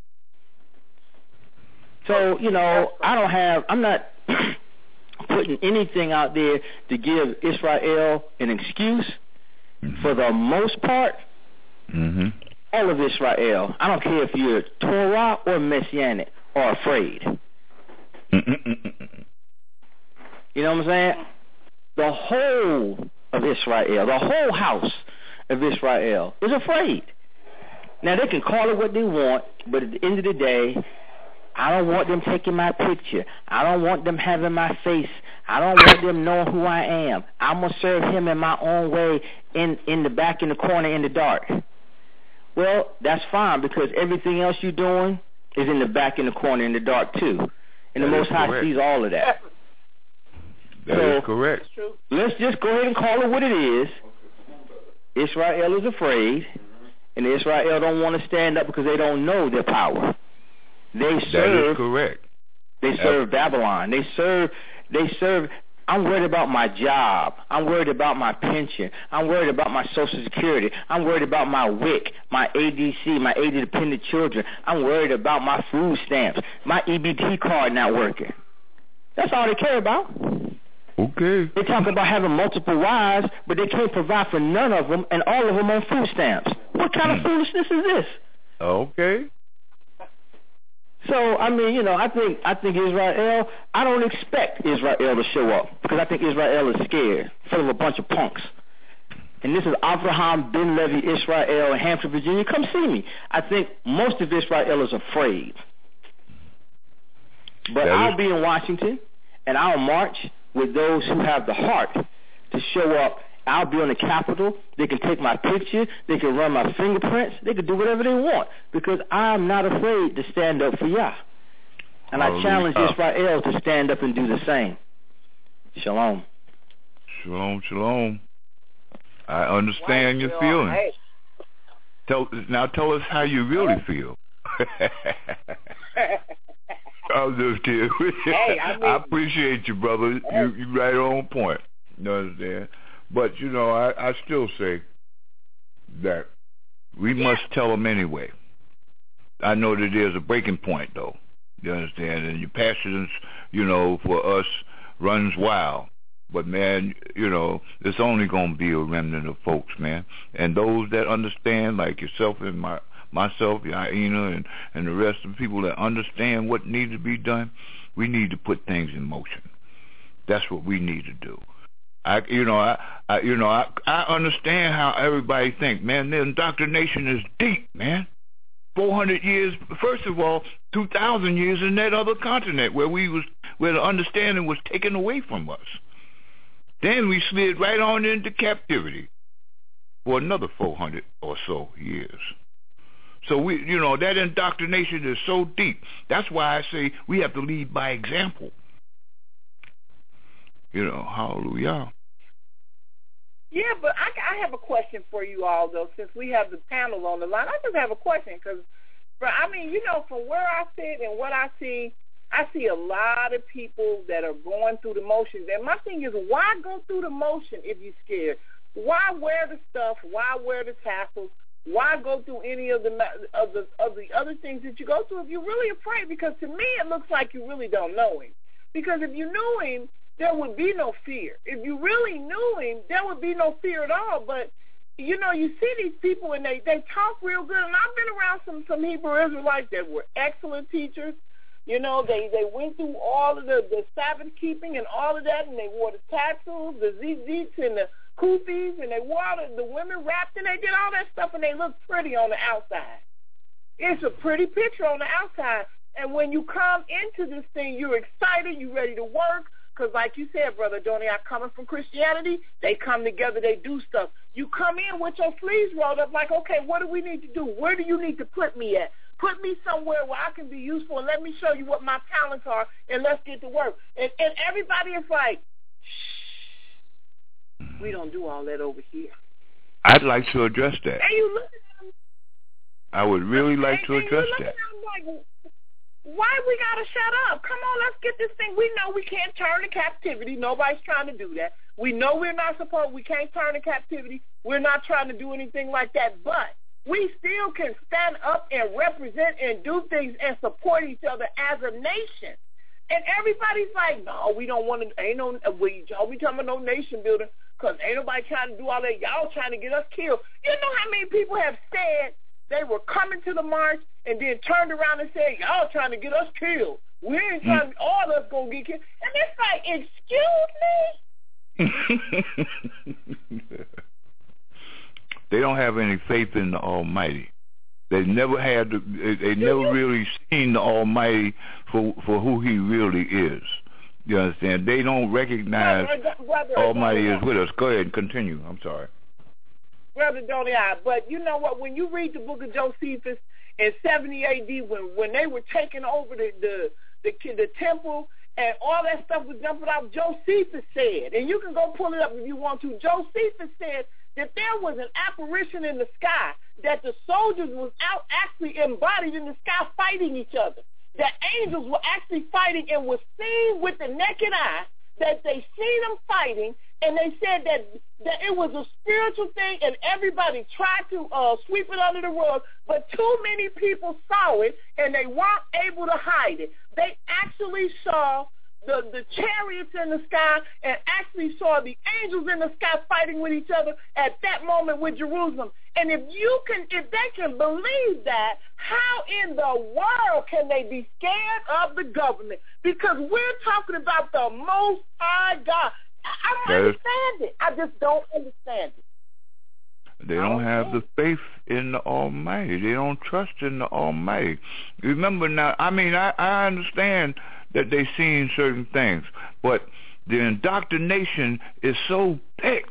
So, you know, I don't have, I'm not putting anything out there to give Israel an excuse. Mm-hmm. For the most part,
mm-hmm.
all of Israel, I don't care if you're Torah or Messianic, are afraid.
Mm-mm-mm-mm.
You know what I'm saying? The whole of Israel, the whole house of Israel is afraid. Now, they can call it what they want, but at the end of the day, I don't want them taking my picture. I don't want them having my face. I don't want them knowing who I am. I'm going to serve him in my own way in, in the back, in the corner, in the dark. Well, that's fine, because everything else you're doing is in the back, in the corner, in the dark, too. And the Most High sees all of that.
That
so,
is correct.
Let's just go ahead and call it what it is. Israel is afraid, and Israel don't want to stand up because they don't know their power. They serve.
That is correct.
They serve Babylon. They serve. They serve. I'm worried about my job. I'm worried about my pension. I'm worried about my Social Security. I'm worried about my W I C, my A D C, my aid dependent children. I'm worried about my food stamps, my E B T card not working. That's all they care about.
Okay.
They talk about having multiple wives, but they can't provide for none of them, and all of them on food stamps. What kind of foolishness is this?
Okay.
So, I mean, you know, I think I think Israel, I don't expect Israel to show up, because I think Israel is scared, full of a bunch of punks. And this is Avraham Ben Levi Israel in Hampshire, Virginia. Come see me. I think most of Israel is afraid. But I'll be in Washington, and I'll march with those who have the heart to show up. I'll be on the Capitol. They can take my picture. They can run my fingerprints. They can do whatever they want, because I'm not afraid to stand up for Yah. And I challenge Israel to stand up and do the same. Shalom.
Shalom, shalom. I understand your feelings.
Hey.
Tell, now tell us how you really feel. I'm just kidding.
Hey, I, mean,
I appreciate you, brother.
Hey.
You you right on point. You understand? But, you know, I, I still say that we
yeah.
must tell them anyway. I know that there's a breaking point, though. You understand? And your passions, you know, for us runs wild. But, man, you know, it's only going to be a remnant of folks, man. And those that understand, like yourself and my myself, Yaina, and, and the rest of the people that understand what needs to be done, we need to put things in motion. That's what we need to do. I, you know, I, I you know, I, I understand how everybody think, man. The indoctrination is deep, man. Four hundred years. First of all, two thousand years in that other continent where we was, where the understanding was taken away from us. Then we slid right on into captivity for another four hundred or so years. So we, you know, that indoctrination is so deep. That's why I say we have to lead by example. You know, hallelujah.
Yeah, but I, I have a question for you all, though, since we have the panel on the line. I just have a question because, I mean, you know, from where I sit and what I see, I see a lot of people that are going through the motions. And my thing is, why go through the motion if you're scared? Why wear the stuff? Why wear the tassels? Why go through any of the of the of the other things that you go through if you're really afraid? Because to me, it looks like you really don't know him. Because if you knew him, there would be no fear. If you really knew him, there would be no fear at all. But you know, you see these people and they, they talk real good. And I've been around some, some Hebrew Israelites that were excellent teachers. You know, they, they went through all of the, the Sabbath keeping and all of that, and they wore the tattoos, the zizits, and the kufis, and they wore the, the women wrapped, and they did all that stuff, and they looked pretty on the outside. It's a pretty picture on the outside. And when you come into this thing, you're excited, you're ready to work. Because like you said, Brother Donnie, I coming from Christianity, they come together, they do stuff. You come in with your sleeves rolled up like, okay, what do we need to do? Where do you need to put me at? Put me somewhere where I can be useful and let me show you what my talents are and let's get to work. And, and everybody is like, shh, we don't do all that over here.
I'd like to address that.
And you look at them.
I would really like
and,
to
and
address
you
that.
Like, why we got to shut up? Come on, let's get this thing. We know we can't turn to captivity. Nobody's trying to do that. We know we're not supposed, we can't turn to captivity. We're not trying to do anything like that. But we still can stand up and represent and do things and support each other as a nation. And everybody's like, no, we don't want to, ain't no, we, we talking about no nation building because ain't nobody trying to do all that. Y'all trying to get us killed. You know how many people have said they were coming to the march and then turned around and said, y'all trying to get us killed. We ain't trying to, all of us going to get killed. And it's like, excuse me?
They don't have any faith in the Almighty. They never had, the, they, they never really seen the Almighty for for who He really is. You understand? They don't recognize
brother, brother,
Almighty
brother,
is with us. Go ahead and continue. I'm sorry.
Brother Donnie, but you know what? When you read the book of Josephus in seventy A D, when when they were taking over the the the, the temple and all that stuff was dumped out, Josephus said, and you can go pull it up if you want to. Josephus said that there was an apparition in the sky, that the soldiers was out actually embodied in the sky fighting each other, that angels were actually fighting and was seen with the naked eye, that they seen them fighting, and they said that that it was a spiritual thing, and everybody tried to uh, sweep it under the rug, but too many people saw it, and they weren't able to hide it. They actually saw the, the chariots in the sky and actually saw the angels in the sky fighting with each other at that moment with Jerusalem. And if you can, if they can believe that, how in the world can they be scared of the government? Because we're talking about the Most High God. I don't understand it. I just don't understand it.
They don't have the faith in the Almighty. They don't trust in the Almighty. Remember now, I mean, I, I understand that they've seen certain things, but the indoctrination is so thick.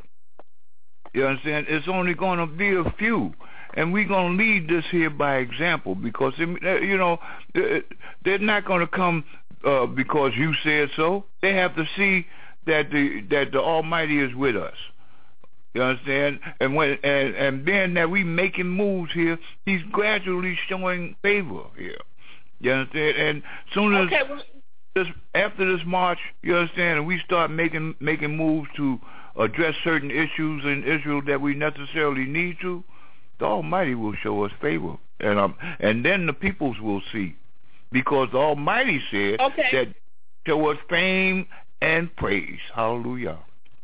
You understand? It's only going to be a few. And we're going to lead this here by example because, you know, they're not going to come uh, because you said so. They have to see that the that the Almighty is with us. You understand? And when and, and being that we making moves here, He's gradually showing favor here. You understand? And soon as
okay, well,
this after this march, you understand, and we start making making moves to address certain issues in Israel that we necessarily need to, the Almighty will show us favor, and um, and then the peoples will see, because the Almighty said
okay.
that show us fame and praise. Hallelujah.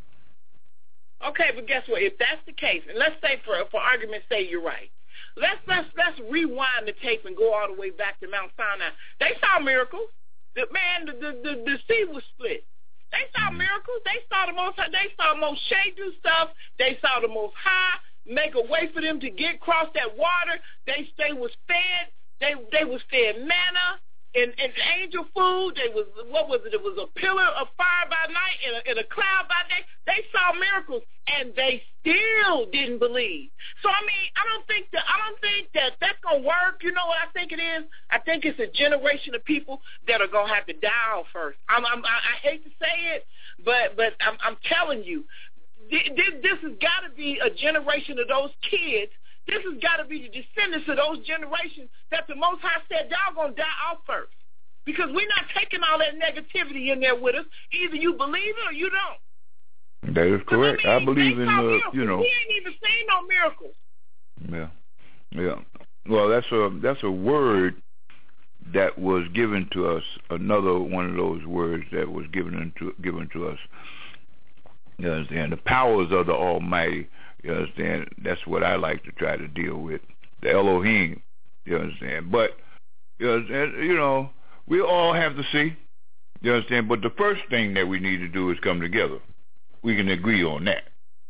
Okay, but guess what? If that's the case, and let's say for for argument's sake you're right, let's let's let's rewind the tape and go all the way back to Mount Sinai. They saw miracles. The man, the the the, the sea was split. They saw miracles. They saw the most. They saw Moshe do stuff. They saw the Most High make a way for them to get across that water. They they was fed. They they was fed manna and, and angel food. They was what was it? It was a pillar of fire by night and a, and a cloud by day. They saw miracles and they still didn't believe. So I mean, I don't think that I don't think that that's gonna work. You know what I think it is? I think it's a generation of people that are gonna have to die out first. I'm, I'm I, I hate to say it, but but I'm, I'm telling you, this, this has got to be a generation of those kids. This has got to be the descendants of those generations that the Most High said, y'all going to die out first. Because we're not taking all that negativity in there with us. Either you believe it or you don't.
That is correct. I, mean, I believe in, uh, you know.
We ain't even seen no miracles.
Yeah. Yeah. Well, that's a that's a word that was given to us. Another one of those words that was given into given to us. You understand? The powers of the Almighty. You understand? That's what I like to try to deal with. The Elohim. You understand? But you understand? You know, we all have to see. You understand? But the first thing that we need to do is come together. We can agree on that.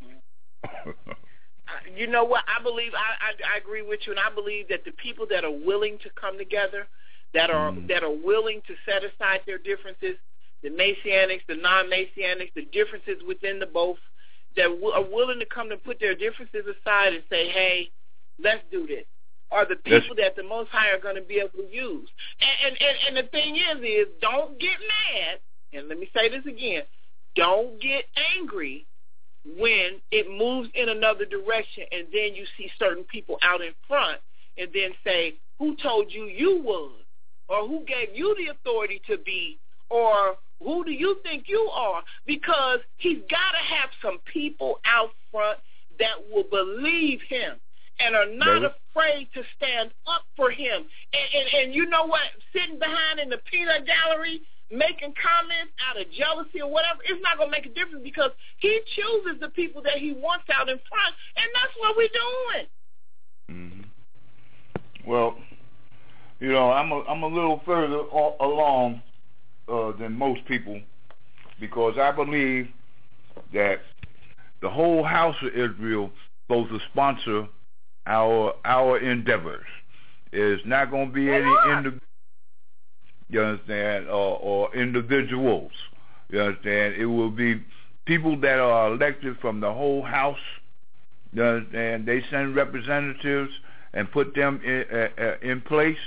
You know what? I believe I, I I agree with you, and I believe that the people that are willing to come together, that are mm. that are willing to set aside their differences, the Messianics, the non-Messianics, the differences within the both, that w- are willing to come and put their differences aside and say, "Hey, let's do this," are the people That's, that the Most High are going to be able to use. And, and and and the thing is, is don't get mad. And let me say this again: don't get angry when it moves in another direction, and then you see certain people out in front, and then say, who told you you was, or who gave you the authority to be, or who do you think you are? Because he's got to have some people out front that will believe him and are not Baby. afraid to stand up for him. And, and, and you know what? Sitting behind in the peanut gallery, making comments out of jealousy or whatever, it's not going to make a difference because he chooses the people that he wants out in front, and that's what we're doing.
Mm-hmm. Well, you know, I'm a, I'm a little further a- along uh, than most people because I believe that the whole house of Israel supposed to sponsor our our endeavors. There's not going to be any individual. You understand, or, or individuals. You understand? It will be people that are elected from the whole house. You understand? They send representatives and put them in, uh, in place,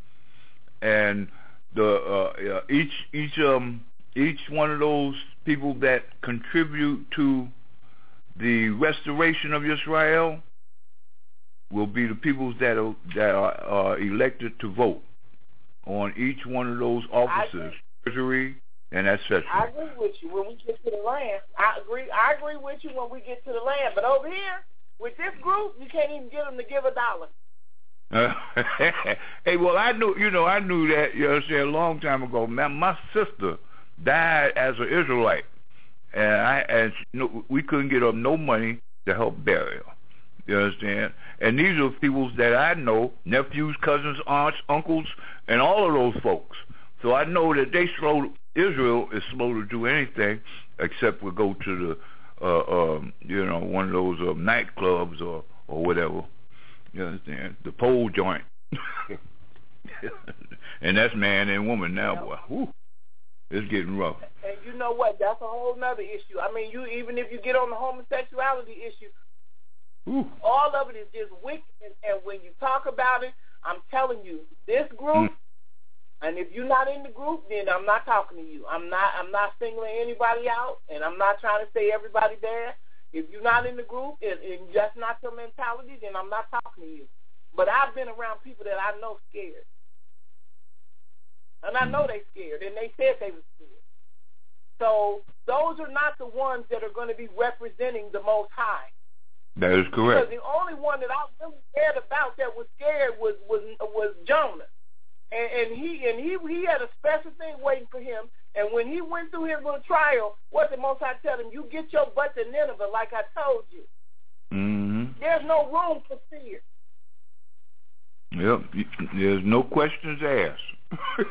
and the uh, uh, each each um each one of those people that contribute to the restoration of Israel will be the people that are that are, are elected to vote on each one of those offices, treasury and et cetera.
I agree with you when we get to the land. I agree. I agree with you when we get to the land. But over here, with this group, you can't even get them to give a dollar.
Uh, hey, well, I knew, you know, I knew that, you know, say a long time ago. Man, my sister died as an Israelite, and I, and you know, we couldn't get up no money to help bury her. You understand? And these are people that I know, nephews, cousins, aunts, uncles, and all of those folks. So I know that they slow. Israel is slow to do anything except we go to the, uh, um, you know, one of those uh, nightclubs or or whatever. You understand? The pole joint, and that's man and woman now, boy. Whew. It's getting rough.
And you know what? That's a whole nother issue. I mean, you even if you get on the homosexuality issue. Ooh. All of it is just wicked, and, and when you talk about it, I'm telling you, this group, mm. and if you're not in the group, then I'm not talking to you. I'm not I'm not singling anybody out, and I'm not trying to say everybody bad. If you're not in the group, and, and that's not your mentality, then I'm not talking to you. But I've been around people that I know scared, and I know they scared, and they said they were scared. So those are not the ones that are going to be representing the Most High.
That is correct.
Because the only one that I really cared about that was scared was was was Jonah, and, and he and he he had a special thing waiting for him. And when he went through his little trial, what the Most High tell him? You get your butt to Nineveh, like I told you.
Mm-hmm.
There's no room for fear.
Yep, there's no questions asked.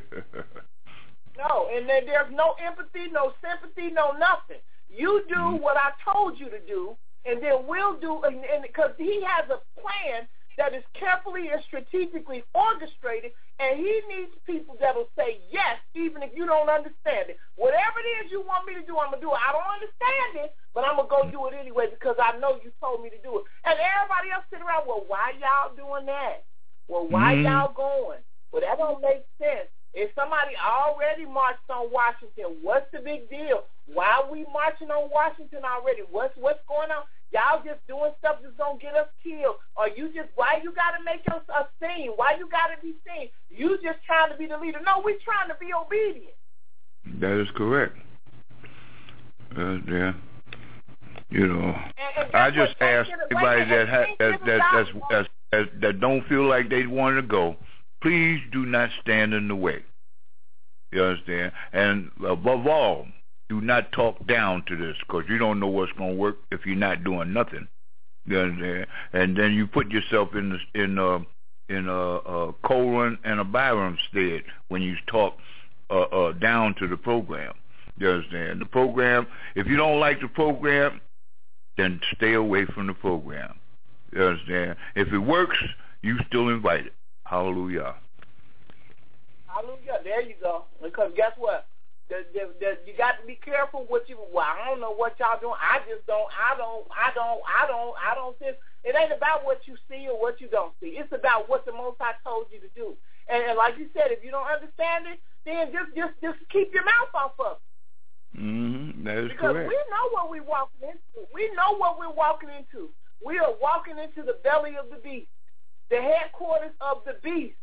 No, and then there's no empathy, no sympathy, no nothing. You do mm-hmm. what I told you to do. And then we'll do, and because he has a plan that is carefully and strategically orchestrated, and he needs people that will say yes, even if you don't understand it. Whatever it is you want me to do, I'm going to do it. I don't understand it, but I'm going to go do it anyway because I know you told me to do it. And everybody else sit around, well, why y'all doing that? Well, why mm-hmm. y'all going? Well, that don't make sense. If somebody already marched on Washington, what's the big deal? Why are we marching on Washington already? What's what's going on? Y'all just doing stuff that's going to get us killed. Or you just, why you got to make us a scene? Why you got to be seen? You just trying to be the leader. No, we trying to be obedient.
That is correct. Uh, yeah. You know,
and, and
I just ask anybody that, ha- that, that that's, that's that, that don't feel like they want to go, please do not stand in the way. You understand? And above all, do not talk down to this, because you don't know what's going to work if you're not doing nothing. You understand? And then you put yourself in the, in a in a, a Colin and a Byron stead when you talk uh, uh, down to the program. You understand? The program, if you don't like the program, then stay away from the program. You understand? If it works, you still invited. Hallelujah.
Hallelujah. There you go. Because guess what? The, the, the, you got to be careful what you. Well, I don't know what y'all doing. I just don't. I don't. I don't. I don't. I don't. This. It ain't about what you see or what you don't see. It's about what the Most High told you to do. And, and like you said, if you don't understand it, then just just just keep your mouth off of it.
Mm-hmm. That is
because
correct.
we know what we're walking into. We know what we're walking into. We are walking into the belly of the beast, the headquarters of the beast.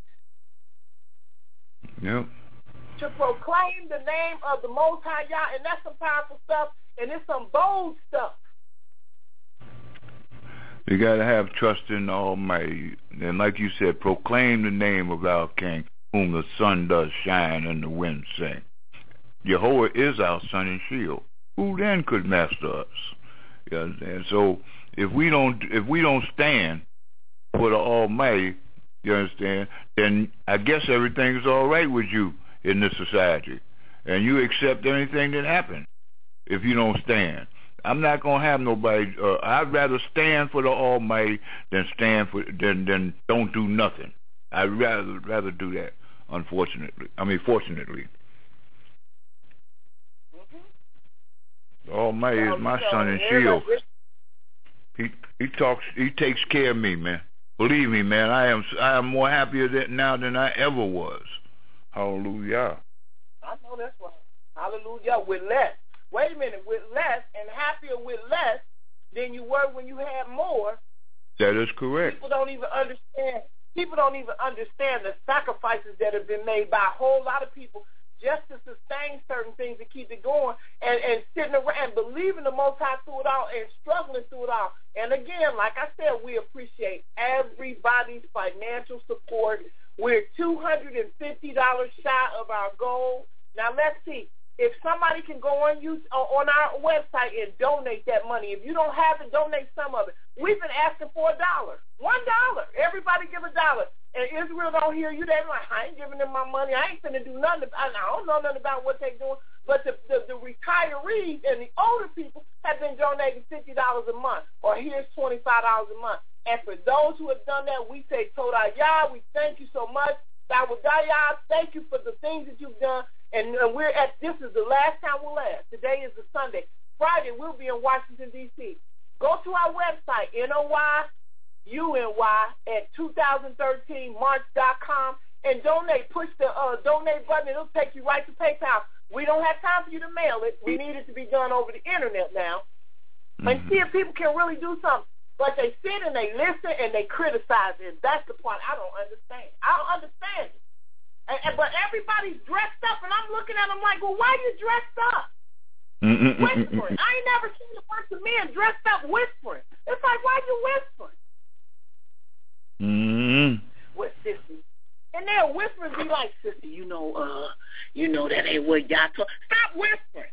Yep.
To proclaim the name of the Most High Yah, and that's some powerful stuff, and it's some bold stuff.
You got to have trust in the Almighty. And like you said, proclaim the name of our King, whom the sun does shine and the wind sing. Jehovah is our sun and shield. Who then could master us? You understand? So if we don't if we don't stand for the Almighty, you understand, then I guess everything is all right with you in this society. And you accept anything that happens if you don't stand. I'm not gonna have nobody. Uh, I'd rather stand for the Almighty than stand for than than don't do nothing. I'd rather rather do that. Unfortunately, I mean, fortunately, mm-hmm. The Almighty is my son and shield. He he talks. He takes care of me, man. Believe me, man. I am I am more happier than, now than I ever was. Hallelujah.
I know that's right. Hallelujah. With less. Wait a minute, with less and happier with less than you were when you had more.
That is correct.
People don't even understand. People don't even understand the sacrifices that have been made by a whole lot of people just to sustain certain things to keep it going, and, and sitting around and believing the Most High through it all and struggling through it all. And again, like I said, we appreciate everybody's financial support. We're two hundred fifty dollars shy of our goal. Now let's see. If somebody can go on you on our website and donate that money, if you don't have it, donate some of it. We've been asking for a dollar, one dollar. Everybody give a dollar. And Israel don't hear you. They're like, I ain't giving them my money. I ain't finna do nothing. I don't know nothing about what they're doing. But the, the, the retirees and the older people have been donating fifty dollars a month, or here's twenty-five dollars a month. And for those who have done that, we say, Toda Yah, we thank you so much. Dawudaya, thank you for the things that you've done. And uh, we're at, this is the last time we'll ask. Today is the Sunday. Friday, we'll be in Washington, D C Go to our website, N O Y U N Y at two thousand thirteen march dot com, and donate. Push the uh, donate button. It'll take you right to PayPal. We don't have time for you to mail it. We need it to be done over the Internet now. Mm-hmm. And see if people can really do something. But they sit and they listen and they criticize it. That's the part I don't understand. I don't understand it. And, and, but everybody's dressed up, and I'm looking at them like, well, why you dressed up? Mm-mm-mm-mm. Whispering. I ain't never seen a bunch of men dressed up whispering. It's like, why you whispering?
Mm-hmm.
What, sister? And they'll whisper and be like, sister, you know, uh, you know that ain't what y'all talk. Stop whispering.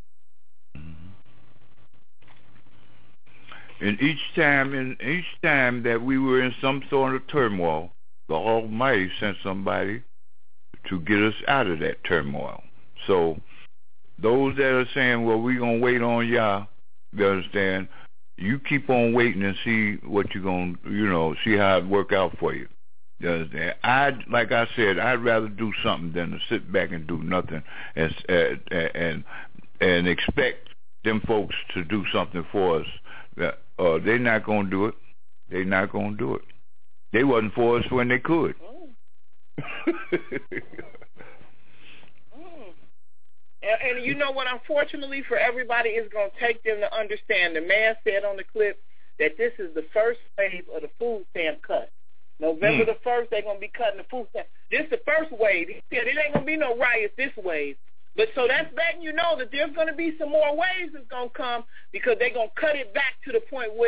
And each time, in each time that we were in some sort of turmoil, the Almighty sent somebody to get us out of that turmoil. So those that are saying, well, we're going to wait on Yah, you understand, you keep on waiting and see what you're going to, you know, see how it work out for you. You understand? I'd, like I said, I'd rather do something than to sit back and do nothing and uh, and and expect them folks to do something for us. That uh, they're not going to do it. They're not going to do it. They wasn't for us when they could.
mm. and, and you know what? Unfortunately for everybody, it's going to take them to understand. The man said on the clip that this is the first wave of the food stamp cut. November mm. the first, they're going to be cutting the food stamp. This is the first wave. He said it ain't going to be no riots this wave. But so that's letting you know that there's going to be some more waves that's going to come because they're going to cut it back to the point where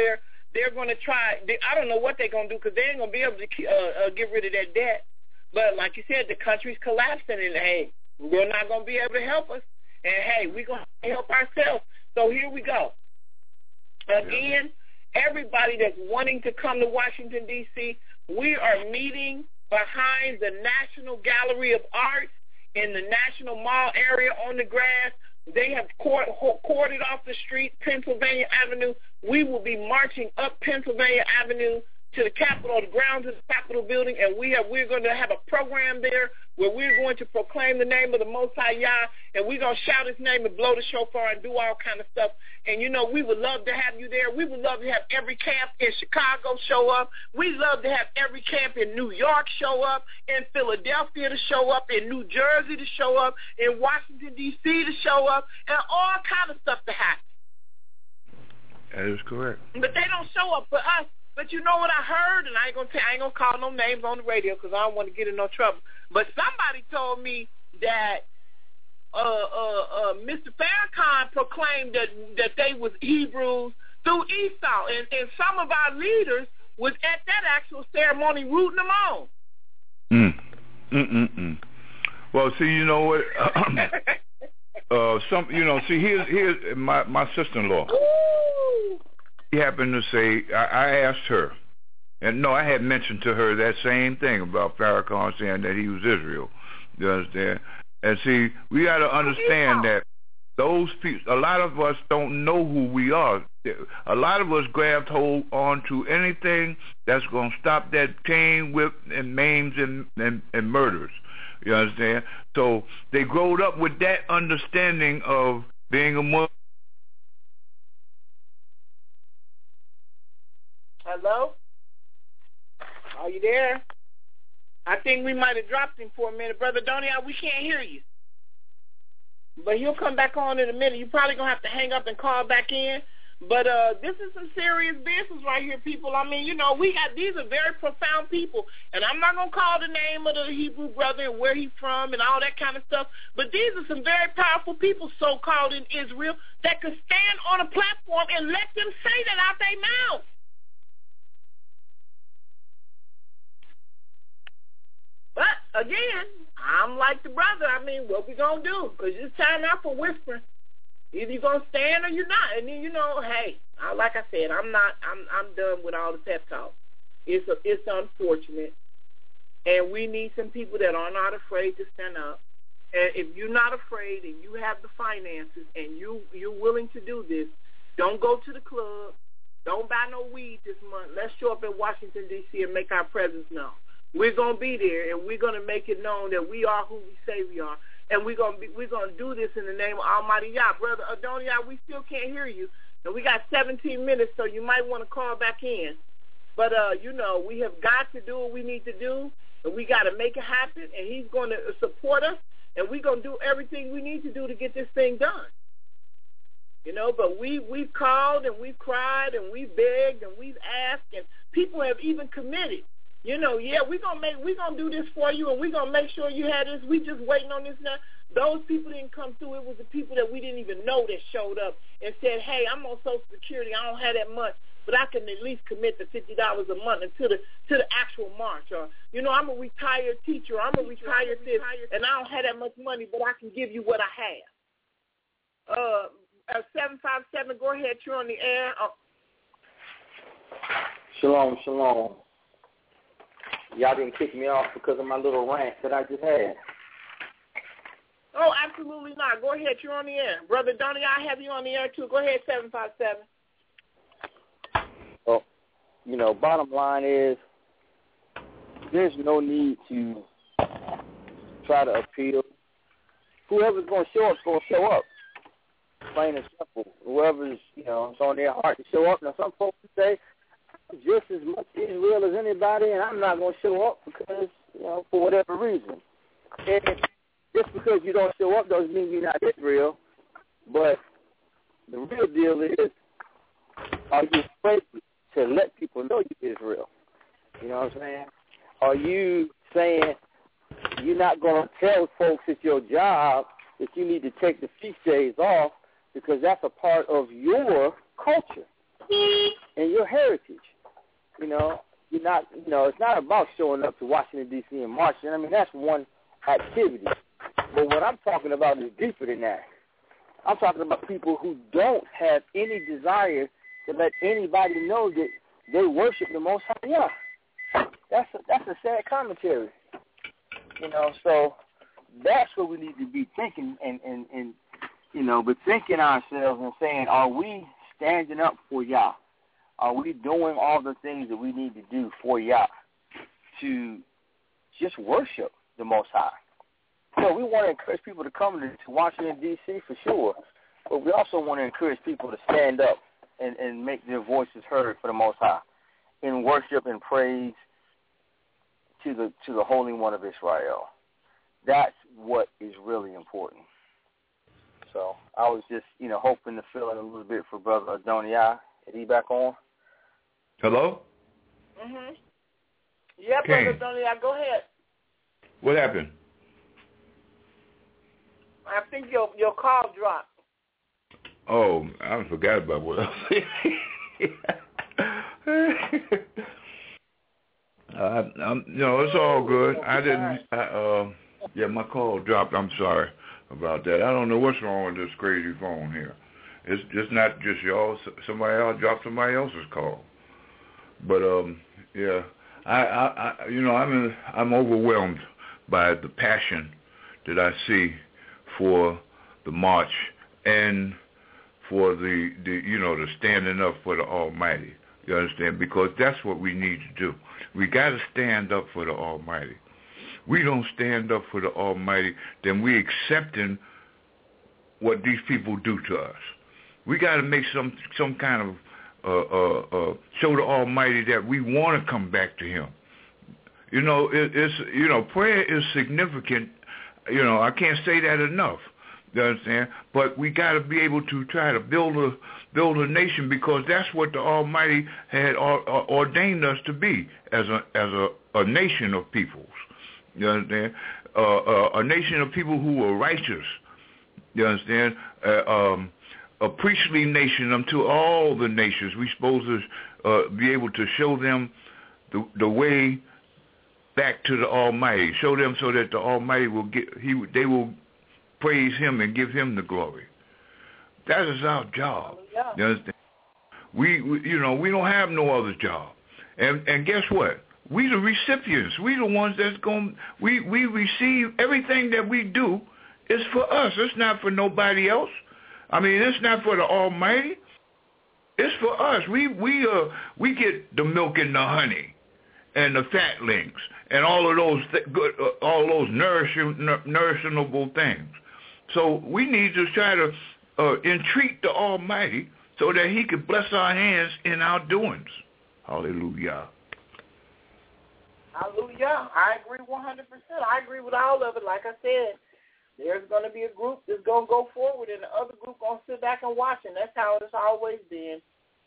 they're going to try. They, I don't know what they're going to do because they ain't going to be able to uh, uh, get rid of that debt. But like you said, the country's collapsing, and hey, they're not going to be able to help us. And hey, we're going to help ourselves. So here we go. Again, everybody that's wanting to come to Washington, D C, we are meeting behind the National Gallery of Arts in the National Mall area on the grass. They have court, corded off the street, Pennsylvania Avenue. We will be marching up Pennsylvania Avenue to the Capitol, the grounds of the Capitol building, and we have, we're going to have a program there where we're going to proclaim the name of the Most High Yah, and we're going to shout his name and blow the shofar and do all kind of stuff. And, you know, we would love to have you there. We would love to have every camp in Chicago show up. We'd love to have every camp in New York show up, in Philadelphia to show up, in New Jersey to show up, in Washington, D C to show up, and all kind of stuff to happen.
That is correct.
But they don't show up for us. But you know what I heard, and I ain't gonna t- I ain't gonna call no names on the radio because I don't want to get in no trouble. But somebody told me that uh, uh, uh, Mister Farrakhan proclaimed that that they was Hebrews through Esau, and, and some of our leaders was at that actual ceremony rooting them on.
Mm. Mm mm mm. Well, see, you know what? uh, some, you know, see, here's here's my my sister-in-law.
Ooh.
She happened to say, I, I asked her, and no, I had mentioned to her that same thing about Farrakhan saying that he was Israel. You understand? And see, we got to understand that those people, a lot of us don't know who we are. A lot of us grabbed hold on to anything that's going to stop that cane, whip, and maims and, and, and murders. You understand? So they growed up with that understanding of being a Muslim.
Hello? Are you there? I think we might have dropped him for a minute. Brother Donia, we can't hear you. But he'll come back on in a minute. You're probably going to have to hang up and call back in. But uh, this is some serious business right here, people. I mean, you know, we got, these are very profound people. And I'm not going to call the name of the Hebrew brother and where he's from and all that kind of stuff. But these are some very powerful people, so-called in Israel, that could stand on a platform and let them say that out their mouth. But, again, I'm like the brother. I mean, what we going to do? Because it's time out for whispering. Either you're going to stand or you're not. And then, you know, hey, I, like I said, I'm not, I'm I'm done with all the pep talk. It's, a, it's unfortunate. And we need some people that are not afraid to stand up. And if you're not afraid and you have the finances and you, you're willing to do this, don't go to the club. Don't buy no weed this month. Let's show up in Washington, D C and make our presence known. We're going to be there, and we're going to make it known that we are who we say we are. And we're going to be, we're going to do this in the name of Almighty Yah. Brother Adonia, we still can't hear you. And we got seventeen minutes, so you might want to call back in. But, uh, you know, we have got to do what we need to do, and we got to make it happen, and he's going to support us, and we're going to do everything we need to do to get this thing done. You know, but we, we've called, and we've cried, and we've begged, and we've asked, and people have even committed. You know, yeah, we're gonna make we're gonna do this for you, and we're gonna make sure you had this. We just waiting on this now. Those people didn't come through. It was the people that we didn't even know that showed up and said, "Hey, I'm on Social Security. I don't have that much, but I can at least commit to fifty dollars a month to the to the actual march." Or, you know, I'm a retired teacher. I'm a retired this, and I don't have that much money, but I can give you what I have. Uh, uh seven five seven. Go ahead. You're on the air. Uh,
shalom, shalom. Y'all didn't kick me off because of my little rant that I just had.
Oh, absolutely not. Go ahead. You're on the air. Brother Donnie, I have you on the air, too. Go ahead, seven five seven.
Well, you know, bottom line is there's no need to try to appeal. Whoever's going to show up is going to show up. Plain and simple. Whoever's, you know, it's on their heart to show up. Now, some folks say, just as much Israel as anybody, and I'm not going to show up because, you know, for whatever reason. And just because you don't show up doesn't mean you're not Israel. But the real deal is, are you afraid to let people know you're Israel? You know what I'm saying? Are you saying you're not going to tell folks at your job that you need to take the feast days off because that's a part of your culture? and your heritage. You know, you're not, you know, it's not about showing up to Washington, D C and marching. I mean, that's one activity. But what I'm talking about is deeper than that. I'm talking about people who don't have any desire to let anybody know that they worship the Most High. Yeah, that's a, that's a sad commentary. You know, so that's what we need to be thinking and, and, and you know, but thinking ourselves and saying, are we standing up for Yah? Are we doing all the things that we need to do for Yah to just worship the Most High? So we want to encourage people to come to Washington, D C for sure, but we also want to encourage people to stand up and, and make their voices heard for the Most High in worship and praise to the to the Holy One of Israel. That's what is really important. So I was just, you know, hoping to fill in a little bit for Brother Adoniah. Is he back on?
Hello?
Mm-hmm. Yeah,
King.
Brother Adoniah, go ahead.
What happened?
I think your your call dropped.
Oh, I forgot about what I was saying. uh, I'm, you know, it's all good. I didn't, I, uh, yeah, my call dropped. I'm sorry about that. I don't know what's wrong with this crazy phone here. It's just not just y'all. Somebody else dropped somebody else's call. But, um, yeah, I, I, I you know, I'm, in, I'm overwhelmed by the passion that I see for the march and for the, the, you know, the standing up for the Almighty. You understand? Because that's what we need to do. We got to stand up for the Almighty. We don't stand up for the Almighty, then we accepting what these people do to us. We got to make some some kind of uh, uh, uh, show the Almighty that we want to come back to Him. You know, it, it's you know, prayer is significant. You know, I can't say that enough. You understand? But we got to be able to try to build a build a nation, because that's what the Almighty had ordained us to be, as a as a, a nation of peoples. You understand? Uh, uh, a nation of people who were righteous. You understand? Uh, um, a priestly nation unto all the nations. We're supposed to uh, be able to show them the, the way back to the Almighty. Show them so that the Almighty will get. He they will praise Him and give Him the glory. That is our job. Yeah. You understand? We, we, you know, we don't have no other job. And and guess what? We the recipients. We the ones that's going. We we receive everything that we do is for us. It's not for nobody else. I mean, it's not for the Almighty. It's for us. We we uh we get the milk and the honey, and the fatlings, and all of those th- good, uh, all those nourishing, nourishable things. So we need to try to uh, entreat the Almighty so that He could bless our hands in our doings. Hallelujah.
Hallelujah. I agree one hundred percent. I agree with all of it. Like I said, there's going to be a group that's going to go forward, and the other group going to sit back and watch, and that's how it's always been.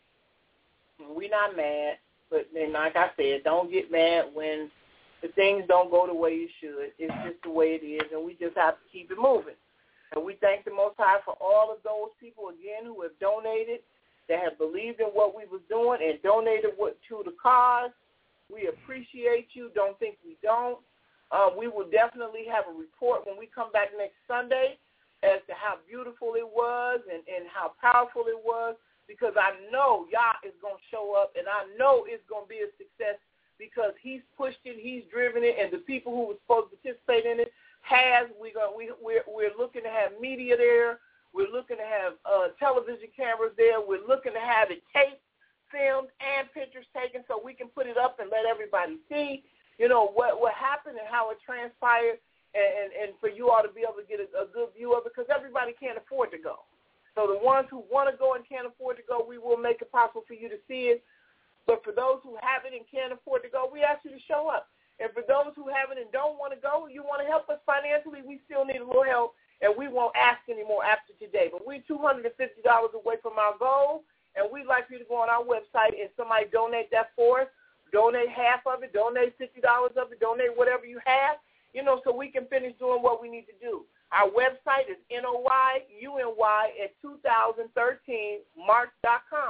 We're not mad, but then, like I said, don't get mad when the things don't go the way you should. It's just the way it is, and we just have to keep it moving. And we thank the Most High for all of those people, again, who have donated, that have believed in what we was doing and donated what, to the cause. We appreciate you. Don't think we don't. Uh, we will definitely have a report when we come back next Sunday as to how beautiful it was and, and how powerful it was, because I know Yah is going to show up, and I know it's going to be a success because He's pushed it, He's driven it, and the people who were supposed to participate in it has. We're, going, we, we're, we're looking to have media there. We're looking to have uh, television cameras there. We're looking to have it taped, filmed, and pictures taken so we can put it up and let everybody see, you know, what, what happened and how it transpired, and, and, and for you all to be able to get a, a good view of it, because everybody can't afford to go. So the ones who want to go and can't afford to go, we will make it possible for you to see it. But for those who haven't and can't afford to go, we ask you to show up. And for those who haven't and don't want to go, you want to help us financially, we still need a little help, and we won't ask anymore after today. But we're two hundred fifty dollars away from our goal, and we'd like you to go on our website and somebody donate that for us. Donate half of it, donate fifty dollars of it, donate whatever you have, you know, so we can finish doing what we need to do. Our website is N O Y U N Y at two thousand thirteen march dot com.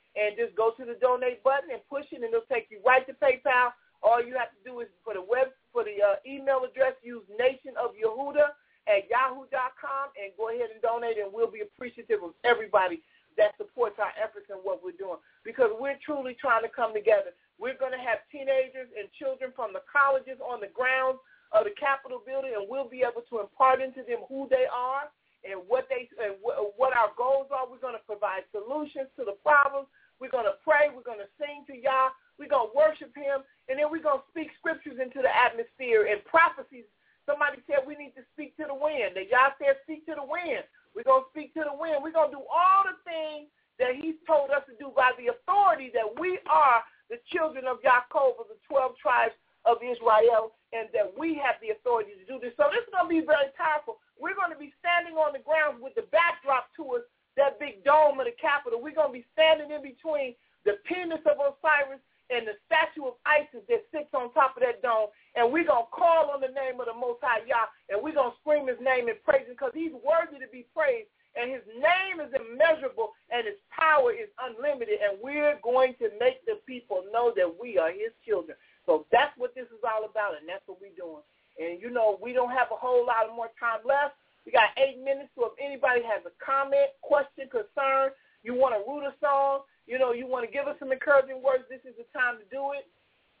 and just go to the donate button and push it, and it'll take you right to PayPal. All you have to do is for the web for the uh, email address, use Nation of Yehuda at yahoo dot com and go ahead and donate, and we'll be appreciative of everybody that supports our efforts and what we're doing, because we're truly trying to come together. We're going to have teenagers and children from the colleges on the grounds of the Capitol building, and we'll be able to impart into them who they are and what they and wh- what our goals are. We're going to provide solutions to the problems. We're going to pray. We're going to sing to Yah. We're going to worship him, and then we're going to speak scriptures into the atmosphere and prophecies. Somebody said we need to speak to the wind. And Yah said speak to the wind. We're going to speak to the wind. We're going to do all the things that he's told us to do by the authority that we are the children of Yaakov, of the twelve tribes of Israel, and that we have the authority to do this. So this is going to be very powerful. We're going to be standing on the ground with the backdrop to us, that big dome of the Capitol. We're going to be standing in between the penis of Osiris and the statue of Isis that sits on top of that dome, and we're going to call on the name of the Most High Yah, and we're going to scream his name and praise him, because he's worthy to be praised, and his name is immeasurable, and his power is unlimited, and we're going to make the people know that we are his children. So that's what this is all about, and that's what we're doing. And, you know, we don't have a whole lot of more time left. We got eight minutes, so if anybody has a comment, question, concern, you want to root us on, you know, you want to give us some encouraging words, this is the time to do it.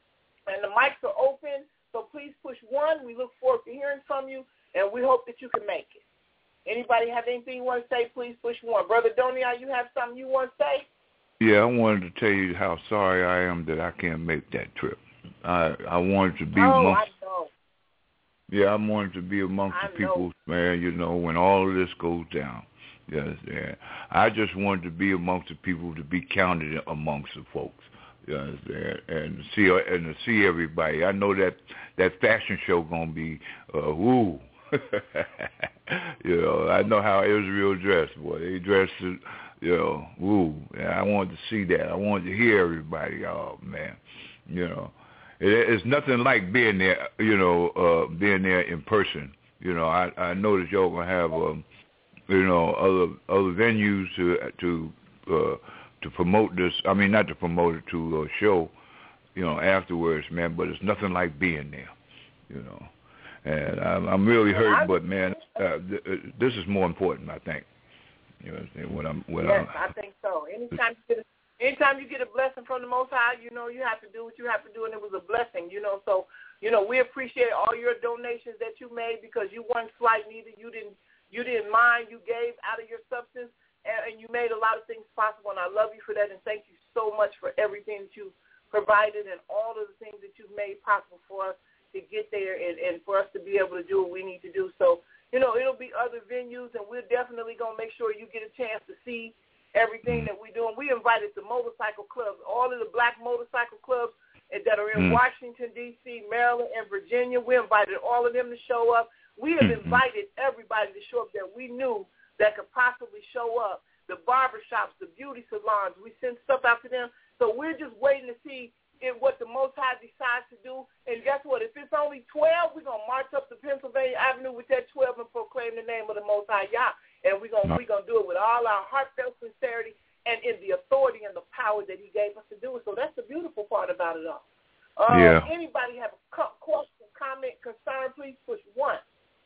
And the mics are open, so please push one. We look forward to hearing from you, and we hope that you can make it. Anybody have anything you want to say, please push one. Brother Donia, you have something you want to say?
Yeah, I wanted to tell you how sorry I am that I can't make that trip. I I wanted to be
oh,
amongst,
I know.
Yeah, I wanted to be amongst
I
the people, know. man, you know, when all of this goes down. Yes, yeah. I just wanted to be amongst the people, to be counted amongst the folks. Yes, yeah. and see and to see everybody. I know that that fashion show gonna be uh, woo. you know, I know how Israel dressed. Boy, they dressed, you know, woo. And I wanted to see that. I wanted to hear everybody. Oh man, you know, it, it's nothing like being there. You know, uh, being there in person. You know, I I know that y'all gonna have. Um, You know, other other venues to to uh, to promote this. I mean, not to promote it, to uh, show, you know, afterwards, man. But it's nothing like being there, you know. And I'm, I'm really hurt, but man, uh, th- this is more important, I think. You know, when I'm when
yes,
I'm,
I think so. Anytime you get a, anytime you get a blessing from the Most High, you know, you have to do what you have to do, and it was a blessing, you know. So, you know, we appreciate all your donations that you made, because you weren't slight neither. You didn't. You didn't mind. You gave out of your substance, and, and you made a lot of things possible, and I love you for that, and thank you so much for everything that you've provided and all of the things that you've made possible for us to get there and, and for us to be able to do what we need to do. So, you know, it'll be other venues, and we're definitely going to make sure you get a chance to see everything that we're doing. We invited the motorcycle clubs, all of the black motorcycle clubs that are in mm. Washington, D C, Maryland, and Virginia. We invited all of them to show up. We have invited everybody to show up that we knew that could possibly show up. The barbershops, the beauty salons, we sent stuff out to them. So we're just waiting to see if what the Most High decides to do. And guess what? If it's only twelve, we're going to march up to Pennsylvania Avenue with that twelve and proclaim the name of the Most High Yah. And we're going we're gonna do it with all our heartfelt sincerity and in the authority and the power that he gave us to do it. So that's the beautiful part about it all. Uh, yeah. Anybody have a question, comment, concern, please push one.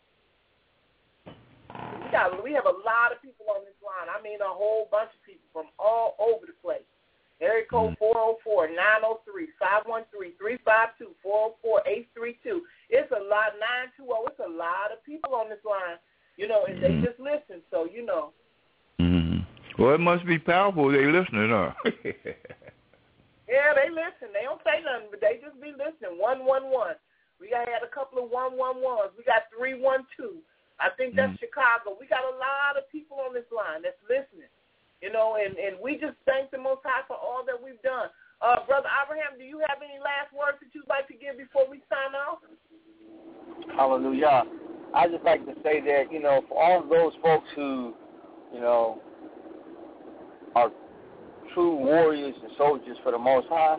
We got we have a lot of people on this line. I mean, a whole bunch of people from all over the place. Area code four oh four, nine oh three, five one three, three five two, four oh four, eight three two. It's a lot, nine two zero. It's a lot of people on this line, you know, and mm-hmm. they just listen. So, you know.
Mm-hmm. Well, it must be powerful. They listening, huh?
Yeah, they listen. They don't say nothing, but they just be listening. one one one. We got had a couple of one one ones. We got three one two. I think that's mm-hmm. Chicago. We got a lot of people on this line that's listening, you know, and, and we just thank the Most High for all that we've done. Uh, Brother Abraham, do you have any last words that you'd like to give before we sign off?
Hallelujah. I'd just like to say that, you know, for all of those folks who, you know, are true warriors and soldiers for the Most High,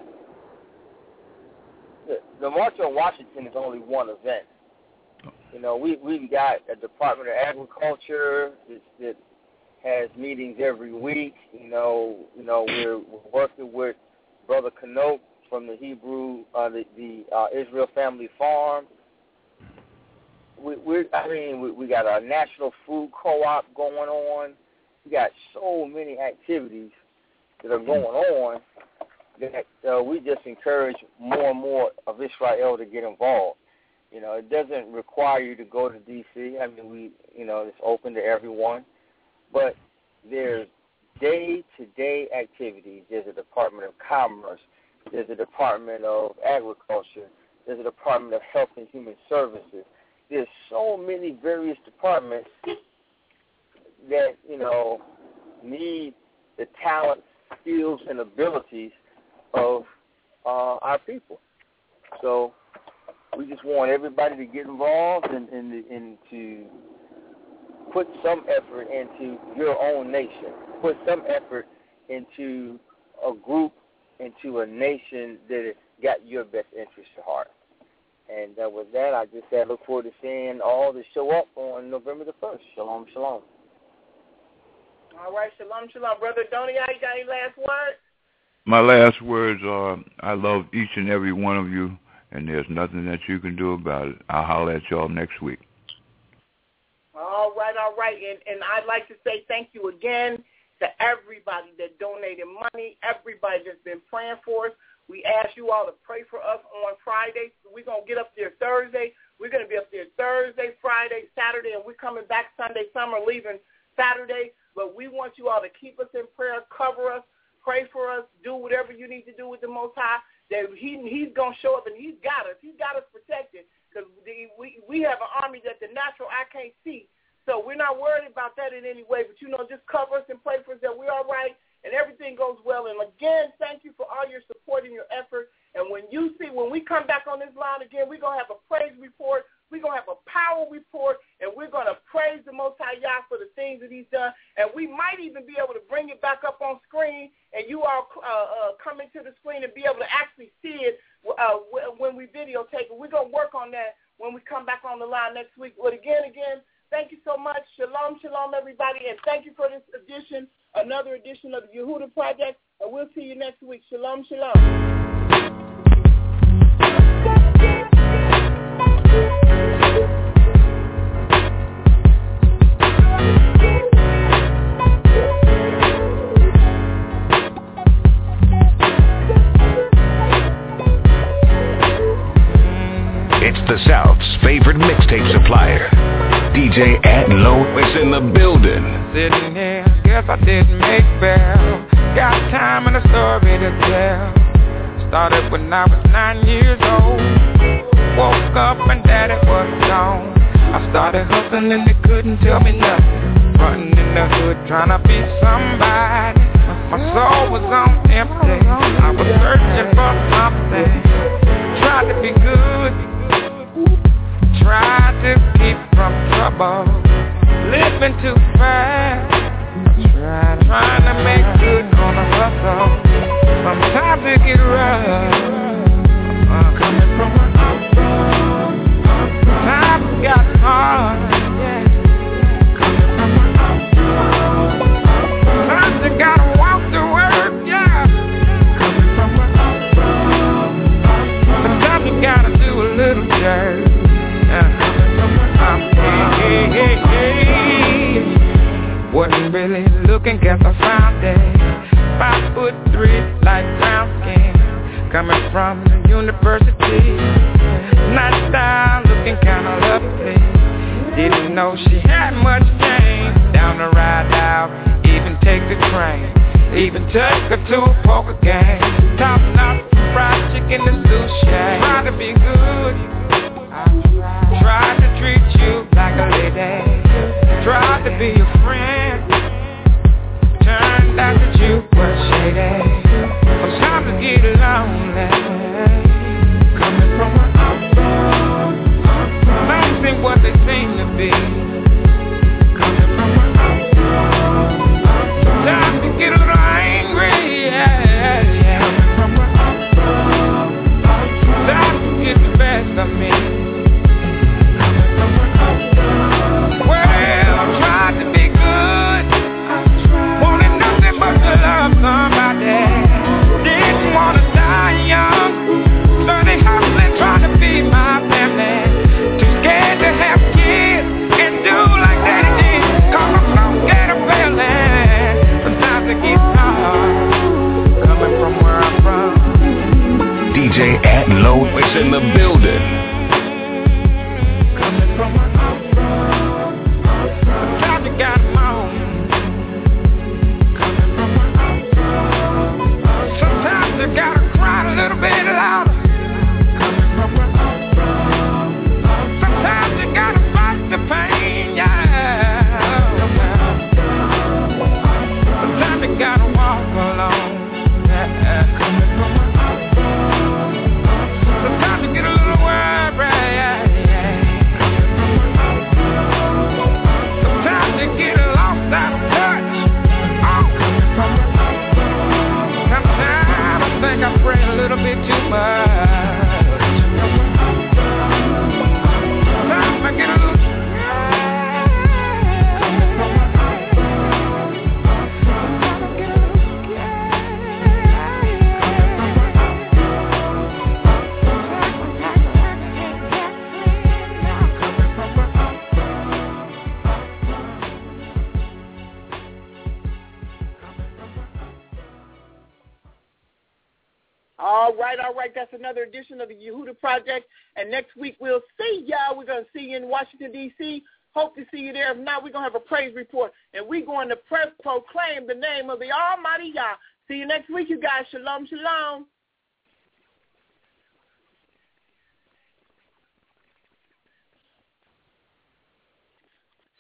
the, the March on Washington is only one event. You know, we, we've got a Department of Agriculture that, that has meetings every week. You know, you know, we're, we're working with Brother Canop from the Hebrew, uh, the, the uh, Israel Family Farm. We, we, I mean, we, we got a national food co-op going on. We got so many activities that are going on that uh, we just encourage more and more of Israel to get involved. You know, it doesn't require you to go to D C. I mean, we, you know, it's open to everyone. But there's day-to-day activities. There's a Department of Commerce. There's a Department of Agriculture. There's a Department of Health and Human Services. There's so many various departments that, you know, need the talent, skills, and abilities of uh, our people. So we just want everybody to get involved and, and, and to put some effort into your own nation. Put some effort into a group, into a nation that got your best interest at heart. And uh, with that, I just uh, look forward to seeing all to show up on November the first. Shalom, shalom.
All right, shalom, shalom. Brother Donia, you got any last words?
My last words are, I love each and every one of you, and there's nothing that you can do about it. I'll holler at y'all next week.
All right, all right. And, and I'd like to say thank you again to everybody that donated money, everybody that's been praying for us. We ask you all to pray for us on Friday. We're going to get up there Thursday. We're going to be up there Thursday, Friday, Saturday, and we're coming back Sunday. Some are leaving Saturday. But we want you all to keep us in prayer, cover us, pray for us, do whatever you need to do with the Most High. That he, he's going to show up, and he's got us. He's got us protected because we, we have an army that the natural eye can't see. So we're not worried about that in any way. But, you know, just cover us and pray for us that we're all right and everything goes well. And, again, thank you for all your support and your effort. And when you see, when we come back on this line again, we're going to have a praise report. We're going to have a power report, and we're going to praise the Most High Yah for the things that he's done. And we might even be able to bring it back up on screen, and you all uh, uh, come into the screen and be able to actually see it uh, when we videotape it. We're going to work on that when we come back on the line next week. But again, again, thank you so much. Shalom, shalom, everybody, and thank you for this edition, another edition of the Yehuda Project, and we'll see you next week. Shalom, shalom.
It's the South's favorite mixtape supplier. D J Atlow is in the building.
Sitting here, guess I didn't make well. Got time and a story to tell. Started when I was nine years old. Woke up and daddy was gone. I started hustling and they couldn't tell me nothing. Running in the hood trying to be somebody. My soul was on empty. I was searching for something. Tried to be good. Tried to keep from trouble. Living too fast. Tried trying to make good on a hustle. Sometimes it get rough. uh, Coming from where I'm from, I'm from. Times got hard, yeah. Coming from where I'm from, I'm from. Times you gotta walk to work, yeah. Coming from where I'm from, I'm from. Sometimes you gotta do a little dirt. Hey, hey, hey. Wasn't really looking, guess I found it. Five foot three, light brown skin. Coming from the university. Nice style, looking kinda lovely. Didn't know she had much game. Down the ride out, even take the train. Even took her to a poker game. Top notch, fried chicken and sushi. Try to be good. Tried to treat you like a lady. Tried to be your friend. Turned out that you were shady. Sometimes I get lonely. Coming from where I'm from, I'm from. Things ain't what they seem to be. Coming from where I'm from, I'm from. Sometimes you get a little angry, yeah, yeah. Coming from where I'm from, I'm from. Sometimes you get the best of me. Well, I tried to be good.
J At Low is in the building.
Coming from a sometimes you got moan. Coming from a sometimes you gotta cry a little bit louder. Coming from a sometimes you gotta fight the pain, yeah. Sometimes you gotta walk alone. Yeah. Coming from a sometimes you get a little worried, yeah, yeah. Sometimes you get lost out of touch. Oh. Sometimes I think I pray a little bit too much. Sometimes I get a little
All right, all right. That's another edition of the Yehuda Project. And next week we'll see y'all. We're going to see you in Washington, D C Hope to see you there. If not, we're going to have a praise report. And we're going to pre- proclaim the name of the Almighty Yah. See you next week, you guys. Shalom, shalom.